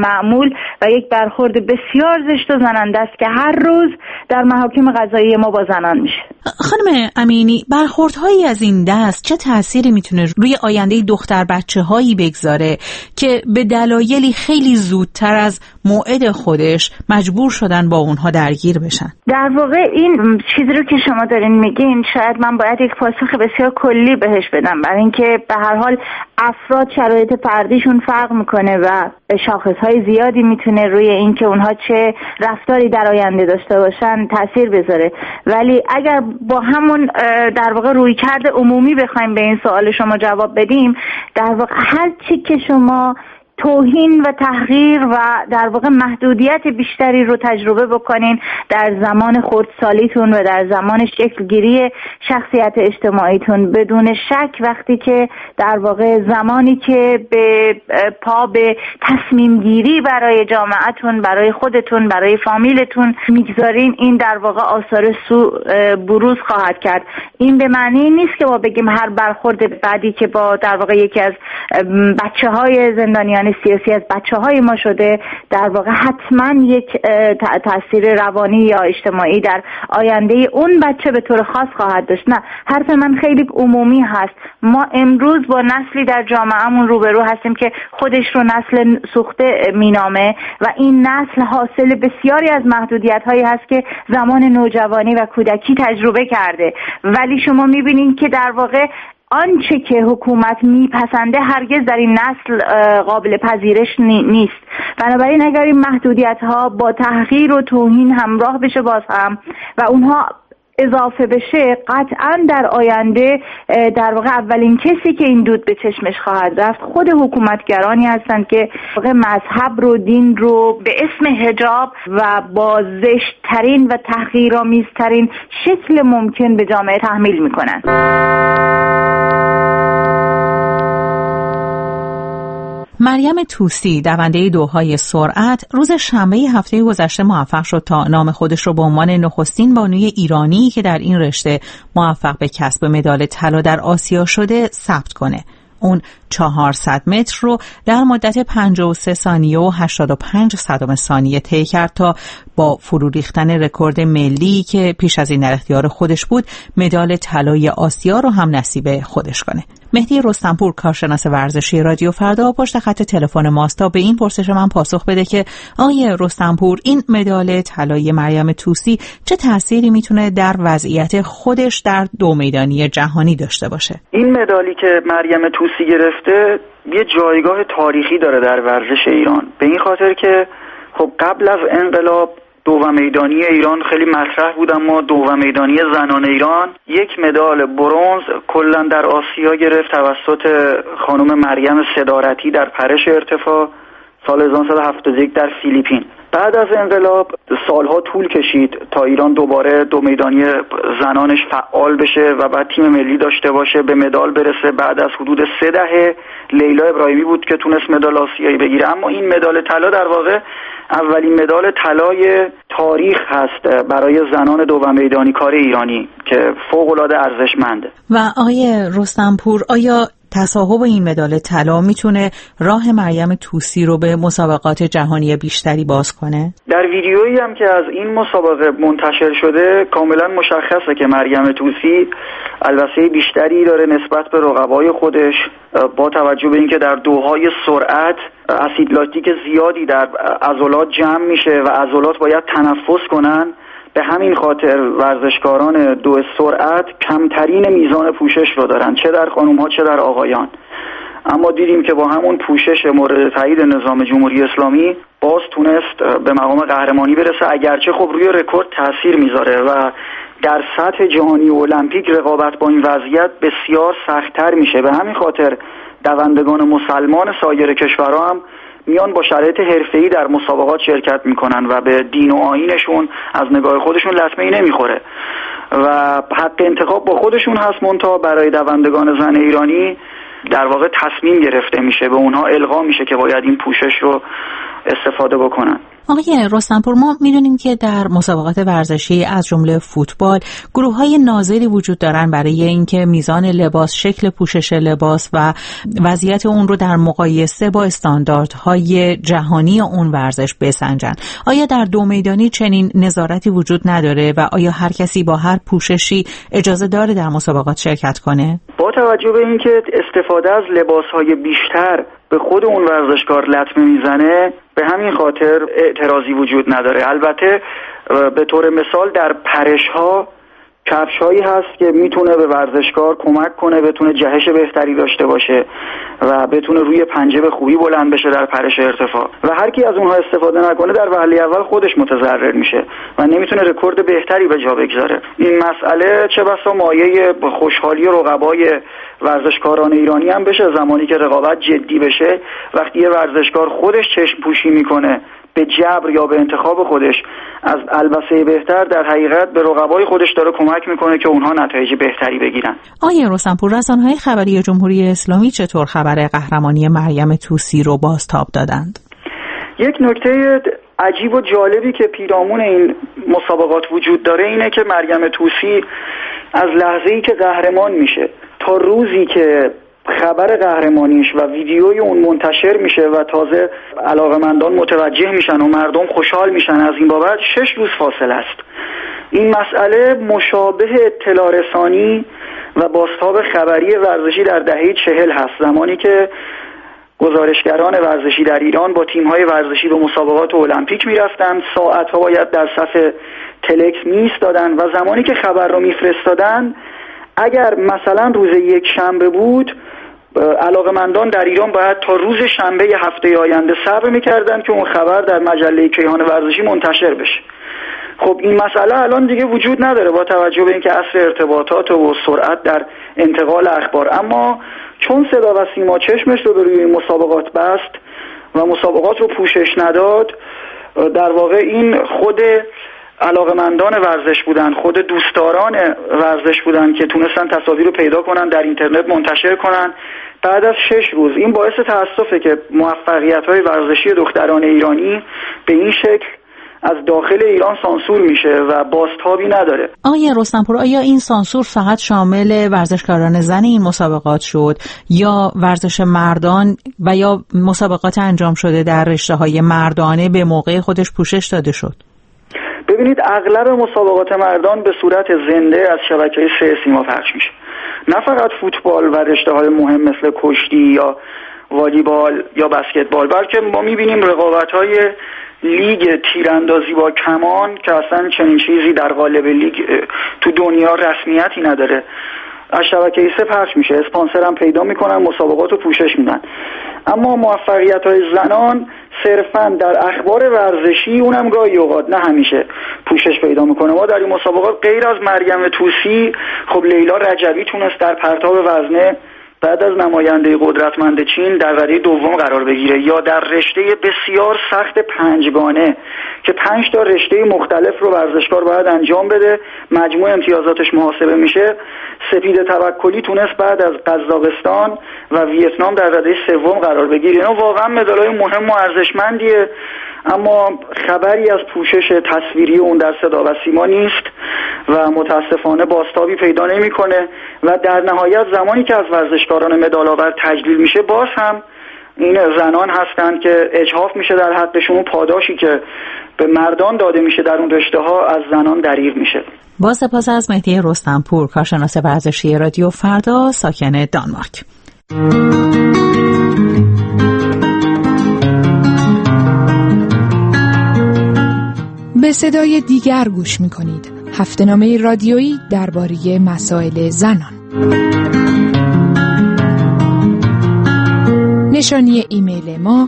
نامعمول و یک برخورد بسیار زشت و زننده است که هر روز در محاکم قضایی ما با زنان میشه. خانم امینی، برخوردهایی از این دست چه تأثیری میتونه روی آینده دختر بچه‌هایی بگذاره که به دلایلی خیلی زودتر از موعد خودش مجبور شدن با اونها درگیر بشن؟ در واقع این چیزی رو که شما دارین میگین شاید من باید یک پاسخ بسیار کلی بهش بدم، برای اینکه به هر حال افراد شرایط فردیشون فرق میکنه و به شاخصهای زیادی میتونه روی این که اونها چه رفتاری در آینده داشته باشن تأثیر بذاره. ولی اگر با همون در واقع رویکرد عمومی بخوایم به این سوال شما جواب بدیم، در واقع هر چی که شما توهین و تحقیر و در واقع محدودیت بیشتری رو تجربه بکنین در زمان خردسالیتون و در زمان شکلگیری شخصیت اجتماعیتون، بدون شک وقتی که در واقع زمانی که به پا به تصمیم گیری برای جامعهتون، برای خودتون، برای فامیلتون میگذارین، این در واقع آثار بروز خواهد کرد. این به معنی نیست که ما بگیم هر برخورد بعدی که با در واقع یکی از بچه‌های زندانیان سیاسی از بچه‌های ما شده در واقع حتما یک تأثیر روانی یا اجتماعی در آینده اون بچه به طور خاص خواهد داشت. نه، حرف من خیلی عمومی هست. ما امروز با نسلی در جامعهمون روبرو هستیم که خودش رو نسل سوخته مینامه و این نسل حاصل بسیاری از محدودیت‌هایی هست که زمان نوجوانی و کودکی تجربه کرده، ولی شما می‌بینید که در واقع آنچه که حکومت میپسنده هرگز در این نسل قابل پذیرش نیست. بنابراین اگر این محدودیت ها با تحقیر و توهین همراه بشه باز هم و اونها اضافه بشه، قطعا در آینده در واقع اولین کسی که این دود به چشمش خواهد رفت خود حکومتگرانی هستند که مذهب رو، دین رو به اسم حجاب و با زشت‌ترین و تحقیرآمیزترین شکل ممکن به جامعه تحمیل میکنن. مریم طوسی، دونده دوهای سرعت، روز شنبه هفته گذشته موفق شد تا نام خودش رو به عنوان نخستین بانوی ایرانی که در این رشته موفق به کسب مدال طلا در آسیا شده ثبت کنه. اون 400 متر رو در مدت 53 ثانیه و 85 صدم ثانیه طی کرد تا با فرو ریختن رکورد ملی که پیش از این در اختیار خودش بود مدال طلای آسیا رو هم نصیب خودش کنه. مهدی رستمپور، کارشناس ورزشی رادیو فردا، پشت خط تلفن ماست تا به این پرسش من پاسخ بده که آقای رستمپور، این مدال طلای مریم طوسی چه تأثیری میتونه در وضعیت خودش در دو میدانی جهانی داشته باشه؟ این مدالی که مریم طوسی گرفته یه جایگاه تاریخی داره در ورزش ایران، به این خاطر که خب قبل از انقلاب دو میدانی ایران خیلی مطرح بود، اما دو میدانی زنان ایران یک مدال برنز کلا در آسیا گرفت توسط خانم مریم صدارتی در پرش ارتفاع سال 1971 در فیلیپین. بعد از انقلاب سالها طول کشید تا ایران دوباره دو میدانی زنانش فعال بشه و بعد تیم ملی داشته باشه، به مدال برسه. بعد از حدود 3 دهه لیلا ابراهیمی بود که تونست مدال آسیایی بگیره، اما این مدال طلا در واقع اولین مدال طلای تاریخ هست برای زنان دو میدانی کار ایرانی که فوق‌العاده ارزشمنده. و آقای رستمپور، آیا تصاحب این مدال طلا میتونه راه مریم طوسی رو به مسابقات جهانی بیشتری باز کنه؟ در ویدیویی هم که از این مسابقه منتشر شده کاملا مشخصه که مریم طوسی البته بیشتری داره نسبت به رقبای خودش، با توجه به اینکه در دوهای سرعت اسید لاکتیک زیادی در عضلات جمع میشه و عضلات باید تنفس کنن. به همین خاطر ورزشکاران دو سرعت کمترین میزان پوشش رو دارن، چه در خانم‌ها چه در آقایان. اما دیدیم که با همون پوشش مورد تایید نظام جمهوری اسلامی باز تونست به مقام قهرمانی برسه، اگرچه خب روی رکورد تاثیر میذاره و در سطح جهانی و المپیک رقابت با این وضعیت بسیار سخت‌تر میشه. به همین خاطر دوندگان مسلمان سایر کشورها هم میان با شرایط حرفه‌ای در مسابقات شرکت میکنن و به دین و آیینشون از نگاه خودشون لطمه‌ای نمیخوره و حق انتخاب با خودشون هست. منتها برای دوندگان زن ایرانی در واقع تصمیم گرفته میشه، به اونها القا میشه که باید این پوشش رو استفاده بکنن. آقای رستمپور، ما میدونیم که در مسابقات ورزشی از جمله فوتبال گروه‌های ناظری وجود دارن برای اینکه میزان لباس، شکل پوشش لباس و وضعیت اون رو در مقایسه با استانداردهای جهانی اون ورزش بسنجن. آیا در دو میدانی چنین نظارتی وجود نداره و آیا هر کسی با هر پوششی اجازه داره در مسابقات شرکت کنه؟ با توجه به اینکه استفاده از لباس‌های بیشتر به خود اون ورزشکار لطمه میزنه، به همین خاطر اعتراضی وجود نداره. البته به طور مثال در پرش‌ها کفش‌هایی هست که میتونه به ورزشکار کمک کنه بتونه جهش بهتری داشته باشه و بتونه روی پنجه به خوبی بلند بشه در پرش ارتفاع، و هر کی از اونها استفاده نکنه در وهله اول خودش متضرر میشه و نمیتونه رکورد بهتری به جا بگذاره. این مسئله چه بسا مایه خوشحالی رقبای ورزشکاران ایرانی هم بشه زمانی که رقابت جدی بشه. وقتی یه ورزشکار خودش چشم پوشی میکنه به جبر یا به انتخاب خودش از البسه بهتر، در حقیقت به رقبای خودش داره کمک میکنه که اونها نتایج بهتری بگیرن. آقای رستمپور، رسانه‌های خبری جمهوری اسلامی چطور خبر قهرمانی مریم طوسی رو بازتاب دادند؟ یک نکته عجیب و جالبی که پیرامون این مسابقات وجود داره اینه که مریم طوسی از لحظه‌ای که قهرمان میشه تا روزی که خبر قهرمانیش و ویدیوی اون منتشر میشه و تازه علاقه‌مندان متوجه میشن و مردم خوشحال میشن از این بابت 6 روز فاصله است. این مسئله مشابه اطلاع رسانی و بازتاب خبری ورزشی در دهه 40 هست، زمانی که گزارشگران ورزشی در ایران با تیم‌های ورزشی به مسابقات المپیک میرفتن، ساعت‌ها باید در صف تلکس میایستادن و زمانی که خبر رو میفرستادن، اگر مثلا روز یک شنبه بود، علاقه‌مندان در ایران باید تا روز شنبه هفته آینده صبر می‌کردن که اون خبر در مجله کیهان ورزشی منتشر بشه. خب این مسئله الان دیگه وجود نداره با توجه به اینکه عصر ارتباطات و سرعت در انتقال اخبار، اما چون صدا و سیما چشمش رو به روی این مسابقات بست و مسابقات رو پوشش نداد، در واقع این خود علاقه‌مندان ورزش بودن، خود دوستداران ورزش بودن که تونستن تصاویر رو پیدا کنن در اینترنت منتشر کنن بعد از 6 روز. این باعث تأسفه که موفقیت‌های ورزشی دختران ایرانی به این شکل از داخل ایران سانسور میشه و بازتابی نداره. آقای رستمپور، آیا این سانسور فقط شامل ورزشکاران زن این مسابقات شد یا ورزش مردان و یا مسابقات انجام شده در رشته‌های مردانه به موقع خودش پوشش داده شد؟ ببینید، اغلب مسابقات مردان به صورت زنده از شبکه 3 سیما پخش میشه، نه فقط فوتبال و رشته‌های مهم مثل کشتی یا والیبال یا بسکتبال، بلکه ما میبینیم رقابت‌های لیگ تیراندازی با کمان که اصلا چنین چیزی در قالب لیگ تو دنیا رسمیتی نداره، از شبکه 3 پخش میشه، اسپانسر هم پیدا میکنن، مسابقات رو پوشش میدن. اما موفقیت‌های زنان صرفاً در اخبار ورزشی، اونم گاهی اوقات نه همیشه، پوشش پیدا میکنه. ما در این مسابقات غیر از مریم طوسی، خب لیلا رجبی تونست در پرتاب وزنه بعد از نماینده قدرتمند چین در رده دوم قرار بگیره، یا در رشته بسیار سخت پنجگانه که 5 تا رشته مختلف رو ورزشکار باید انجام بده، مجموع امتیازاتش محاسبه میشه. سپید توکلی تونست بعد از قزاقستان و ویتنام در رده سوم قرار بگیره. اینا واقعا مدال‌های مهم و ارزشمندیه، اما خبری از پوشش تصویری اون در صدا و سیما نیست و متاسفانه بازتابی پیدا نمی‌کنه و در نهایت زمانی که از ورزشکاران مدال‌آور تجلیل میشه، باز هم این زنان هستند که اجحاف میشه در حقشون، پاداشی که به مردان داده میشه در اون رشته‌ها از زنان دریغ میشه. با سپاس از مهدی رستمپور، کارشناس ورزشی رادیو فردا، ساکن دانمارک. به صدای دیگر گوش می‌کنید. هفته‌نامه رادیویی درباره مسائل زنان. نشانی ایمیل ما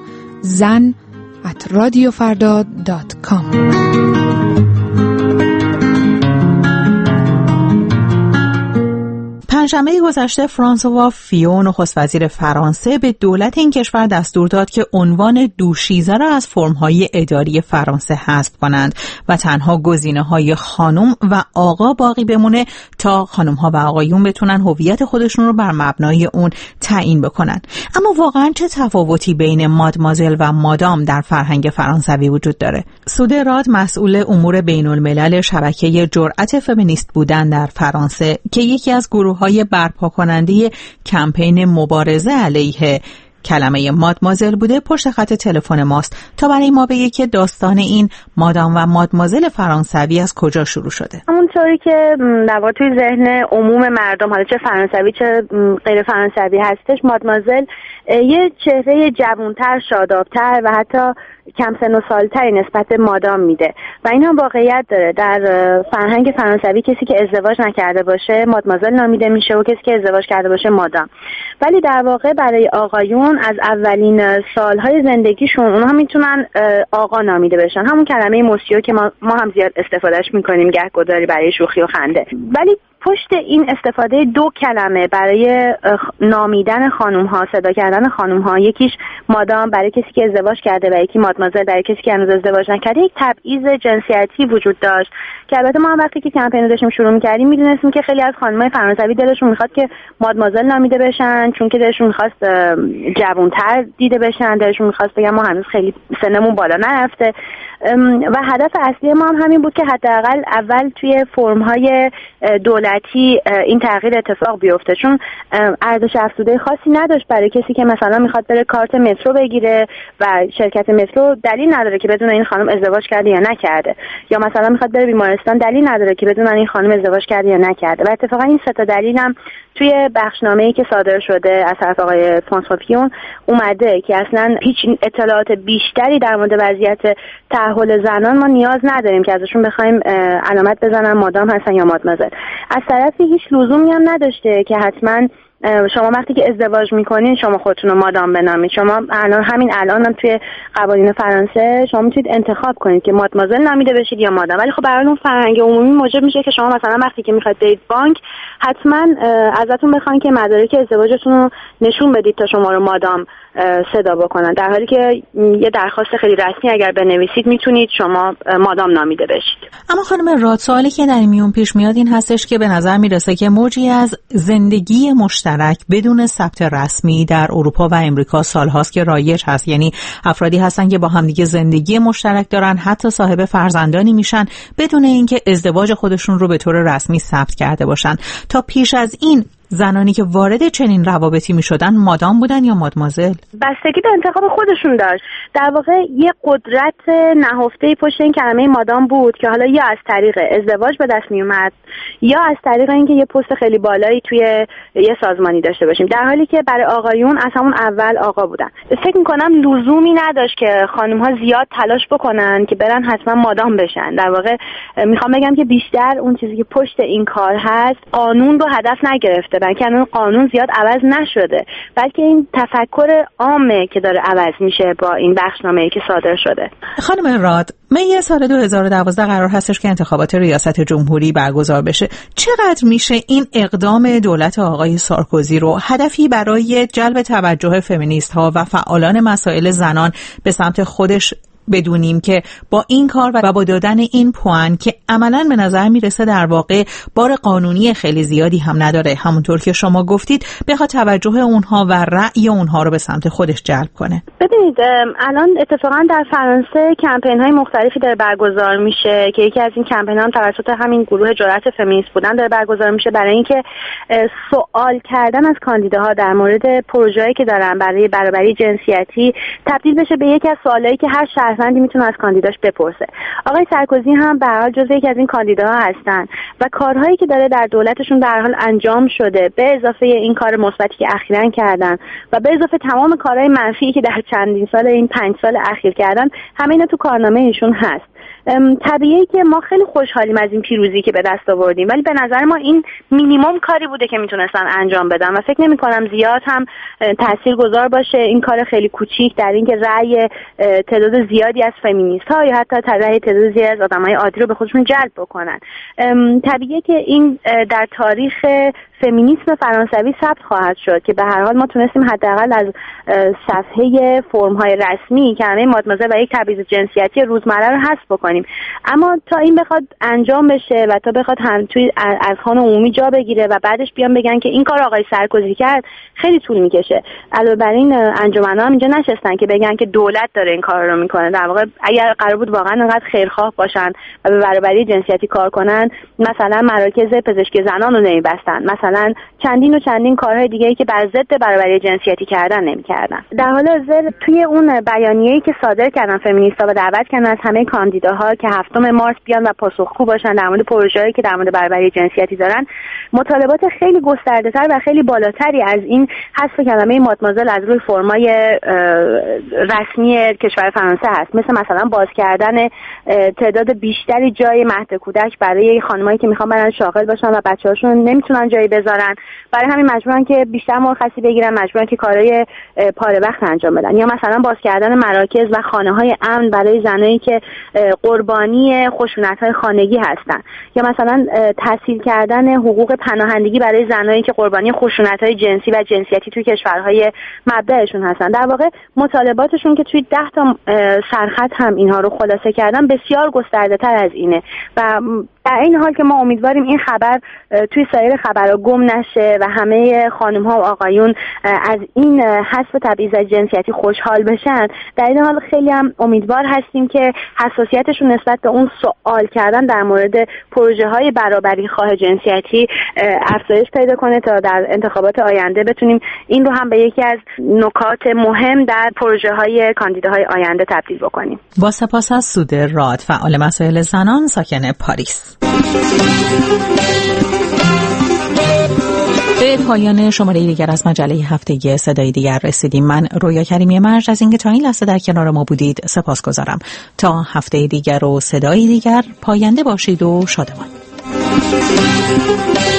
zan@radiofarda.com. پنجشنبه گذشته فرانسوا فیون نخست وزیر فرانسه به دولت این کشور دستور داد که عنوان دوشیزه را از فرم‌های اداری فرانسه حذف کنند و تنها گزینه‌های خانم و آقا باقی بمونه تا خانم‌ها و آقایون بتونن هویت خودشون رو بر مبنای اون تعیین بکنن. اما واقعاً چه تفاوتی بین مادمازل و مادام در فرهنگ فرانسوی وجود داره؟ سوده راد، مسئول امور بین‌الملل شبکه جرأت فمینیست بودن در فرانسه که یکی از گروه‌های برپا کننده کمپین مبارزه علیه کلمه مادمازل بوده، پشت خط تلفن ماست تا برای ما بگه که داستان این مادام و مادمازل فرانسوی از کجا شروع شده. همونطوری که در واقع توی ذهن عموم مردم، حالا چه فرانسوی چه غیر فرانسوی هستش، مادمازل یه چهره جوانتر، شادابتر و حتی کم سن و سالتری نسبت مادام میده و این هم واقعیت داره. در فرهنگ فرانسوی کسی که ازدواج نکرده باشه مادمازل نامیده میشه و کسی که ازدواج کرده باشه مادام. ولی در واقع برای آقایون از اولین سالهای زندگیشون اونها میتونن آقا نامیده بشن، همون کلمه موسیو که ما هم زیاد استفادهش میکنیم گهگداری برای شوخی و خنده. ولی پشت این استفاده دو کلمه برای نامیدن خانوم ها، صدا کردن خانوم ها، یکیش مادام برای کسی که ازدواج کرده و یکی مادمازل برای کسی که هنوز ازدواج نکرده، یک تبعیض جنسیتی وجود داشت که البته ما هم وقتی که کمپین داشتیم شروع می‌کردیم می‌دونستیم که خیلی از خانم‌های فرانسوی دلشون می‌خواد که مادمازل نامیده بشن، چون که دلشون می‌خواست جوان‌تر دیده بشن، دلشون می‌خواست بگن ما هنوز خیلی سنمون بالا نرفته و هدف اصلی ما هم همین بود که حداقل اول توی فرم‌های دولتی این تغییر اتفاق بیفته، چون ارزش افزوده خاصی نداشت برای کسی که مثلا میخواد بره کارت مترو بگیره و شرکت مترو دلیل نداره که بدون این خانم ازدواج کرده یا نکرده، یا مثلا میخواد بره بیمارستان دلیل نداره که بدون این خانم ازدواج کرده یا نکرده. و اتفاقا این سه تا دلیل هم توی بخشنامه‌ای که صادر شده از طرف آقای فرانسوا فیون اومده که اصلا هیچ اطلاعات بیشتری در مورد وضعیت تأهل زنان ما نیاز نداریم که ازشون بخوایم علامت بزنن مادام هستن یا مادمازل. از طرفی هیچ لزومی هم نداشته که حتما شما وقتی که ازدواج میکنین شما خودتون رو مادام بنامید. شما همین الان هم توی قوانین فرانسه شما میتونید انتخاب کنید که مادمازل نامیده بشید یا مادام، ولی خب برای اون فرهنگ عمومی موجب میشه که شما مثلا وقتی که میخواید برید بانک حتما ازتون بخواین که مدارک ازدواجتون رو نشون بدید تا شما رو مادام صدا بکنن، در حالی که یه درخواست خیلی رسمی اگر بنویسید میتونید شما مادام نامیده بشید. اما خانم راد، سوالی که در این میون پیش میاد این هستش که به نظر میرسه که موجی از زندگی مشترک بدون ثبت رسمی در اروپا و امریکا سالهاست که رایج هست، یعنی افرادی هستن که با همدیگه زندگی مشترک دارن، حتی صاحب فرزندانی میشن بدون اینکه ازدواج خودشون رو به طور رسمی ثبت کرده باشن. تا پیش از این زنانی که وارد چنین روابطی می شدن مادام بودن یا مادمازل؟ بستگی به انتخاب خودشون داشت. در واقع یه قدرت نهفته پشت این کلمه مادام بود که حالا یا از طریق ازدواج به دست می اومد یا از طریق اینکه یه پست خیلی بالایی توی یه سازمانی داشته باشیم، در حالی که برای آقایون از همون اول آقا بودن. فکر می‌کنم لزومی نداشت که خانم‌ها زیاد تلاش بکنن که برن حتما مادام بشن. در واقع میخوام بگم که بیشتر اون چیزی که پشت این کار هست قانون رو هدف نگرفته، بلکه قانون زیاد عوض نشده، بلکه این تفکر عامه که داره عوض میشه با این بخشنامه‌ای که صادر شده. خانم راد، می سال 2012 قرار هستش که انتخابات ریاست جمهوری برگزار بشه. چقدر میشه این اقدام دولت آقای سارکوزی رو هدفی برای جلب توجه فمینیست‌ها و فعالان مسائل زنان به سمت خودش بدونیم که با این کار و با دادن این پوان که عملاً به نظر میرسه در واقع بار قانونی خیلی زیادی هم نداره، همونطور که شما گفتید بخواد توجه اونها و رأی اونها رو به سمت خودش جلب کنه؟ ببینید الان اتفاقا در فرانسه کمپین‌های مختلفی داره برگزار میشه که یکی از این کمپین‌ها هم توسط همین گروه جرأت فمینیست بودن داره برگزار میشه برای اینکه سوال کردن از کاندیداها در مورد پروژه‌ای که دارن برای برابری جنسیتی تبدیل بشه به یکی از سوالایی که هر شهروندی میتونه از کاندیداش بپرسه. آقای سارکوزی هم به هر حال جزو یکی از این کاندیداها هستن و کارهایی که داره در دولتشون در حال انجام شده به اضافه این کار مثبتی که اخیراً کردن و به اضافه تمام کارهای منفی که در چندین سال این 5 سال اخیر کردن، همه اینا تو کارنامه ایشون هست. طبیعیه که ما خیلی خوشحالیم از این پیروزی که به دست آوردیم، ولی به نظر ما این مینیمم کاری بوده که میتونستن انجام بدن و فکر نمی‌کنم زیاد هم تاثیرگذار باشه این کار خیلی کوچیک در اینکه رأی تعداد زیادی از فمینیست‌ها یا حتی رأی تعداد زیادی از آدمای عادی رو به خودشون جلب بکنن. طبیعیه که این در تاریخ فمینیسم فرانسوی ثبت خواهد شد که به هر حال ما تونستیم حداقل از صفحه فرم‌های رسمی که همه مادمازل و یک تبعیض جنسیتی روزمره رو حذف بکنیم. اما تا این بخواد انجام بشه و تا بخواد هم توی اذهان عمومی جا بگیره و بعدش بیان بگن که این کار آقای سارکوزی کرد، خیلی طول میکشه. علاوه بر این انجمن‌ها هم اینجا نشستن که بگن که دولت داره این کار رو میکنه. در واقع اگر قرار بود واقعا انقدر خیرخواه باشن و به برابری جنسیتی کار کنن، مثلا مراکز پزشکی زنان رو نمیبستن، مثلا چندین کارهای دیگه‌ای که بر ضد برابری جنسیتی کردن نمی‌کردن. در حال حاضر توی اون بیانیه‌ای که صادر کردن فمینیست‌ها و دعوت کردن از همه کاندیداها که 7 مارس بیان و پاسخگو باشن در مورد پروژه‌ای که در مورد برابری جنسیتی دارن، مطالبات خیلی گسترده‌تر و خیلی بالاتری از این حذف کلمه مادمازل از روی فرمای رسمی کشور فرانسه هست، مثلا باز کردن تعداد بیشتری جای مهد کودک برای خانمایی که میخوان برن شاغل باشن و بچه‌هاشون نمیتونن جایی بذارن، برای همین مجبورن که بیشتر مرخصی بگیرن، مجبورن که کارهای پاره وقت انجام بدن، یا مثلا باز کردن مراکز و خانه‌های امن برای زنایی که قربانی خشونت‌های خانگی هستن، یا مثلا تسهیل کردن حقوق پناهندگی برای زنایی که قربانی خشونت‌های جنسی و جنسیتی توی کشورهای مبدأشون هستن. در واقع مطالباتشون که توی 10 تا سرخط هم اینها رو خلاصه کردن بسیار گسترده‌تر از اینه و در این حال که ما امیدواریم این خبر توی سایر خبرها گم نشه و همه خانم‌ها و آقایون از این حذف تبعیض جنسیتی خوشحال بشن، در این حال خیلی هم امیدوار هستیم که حساسیتشون نسبت به اون سوال کردن در مورد پروژه‌های برابری خواه جنسیتی افزایش پیدا کنه تا در انتخابات آینده بتونیم این رو هم به یکی از نکات مهم در پروژه‌های کاندیداهای آینده تبدیل بکنیم. با سپاس از سوده راد، فعال مسائل زنان ساکن پاریس. به پایان شماره دیگر از مجله هفتگی صدای دیگر رسیدیم. من رویا کریمی مرج از اینکه تا این لحظه در کنار ما بودید سپاسگزارم. تا هفته دیگر و صدای دیگر پاینده باشید و شادمان.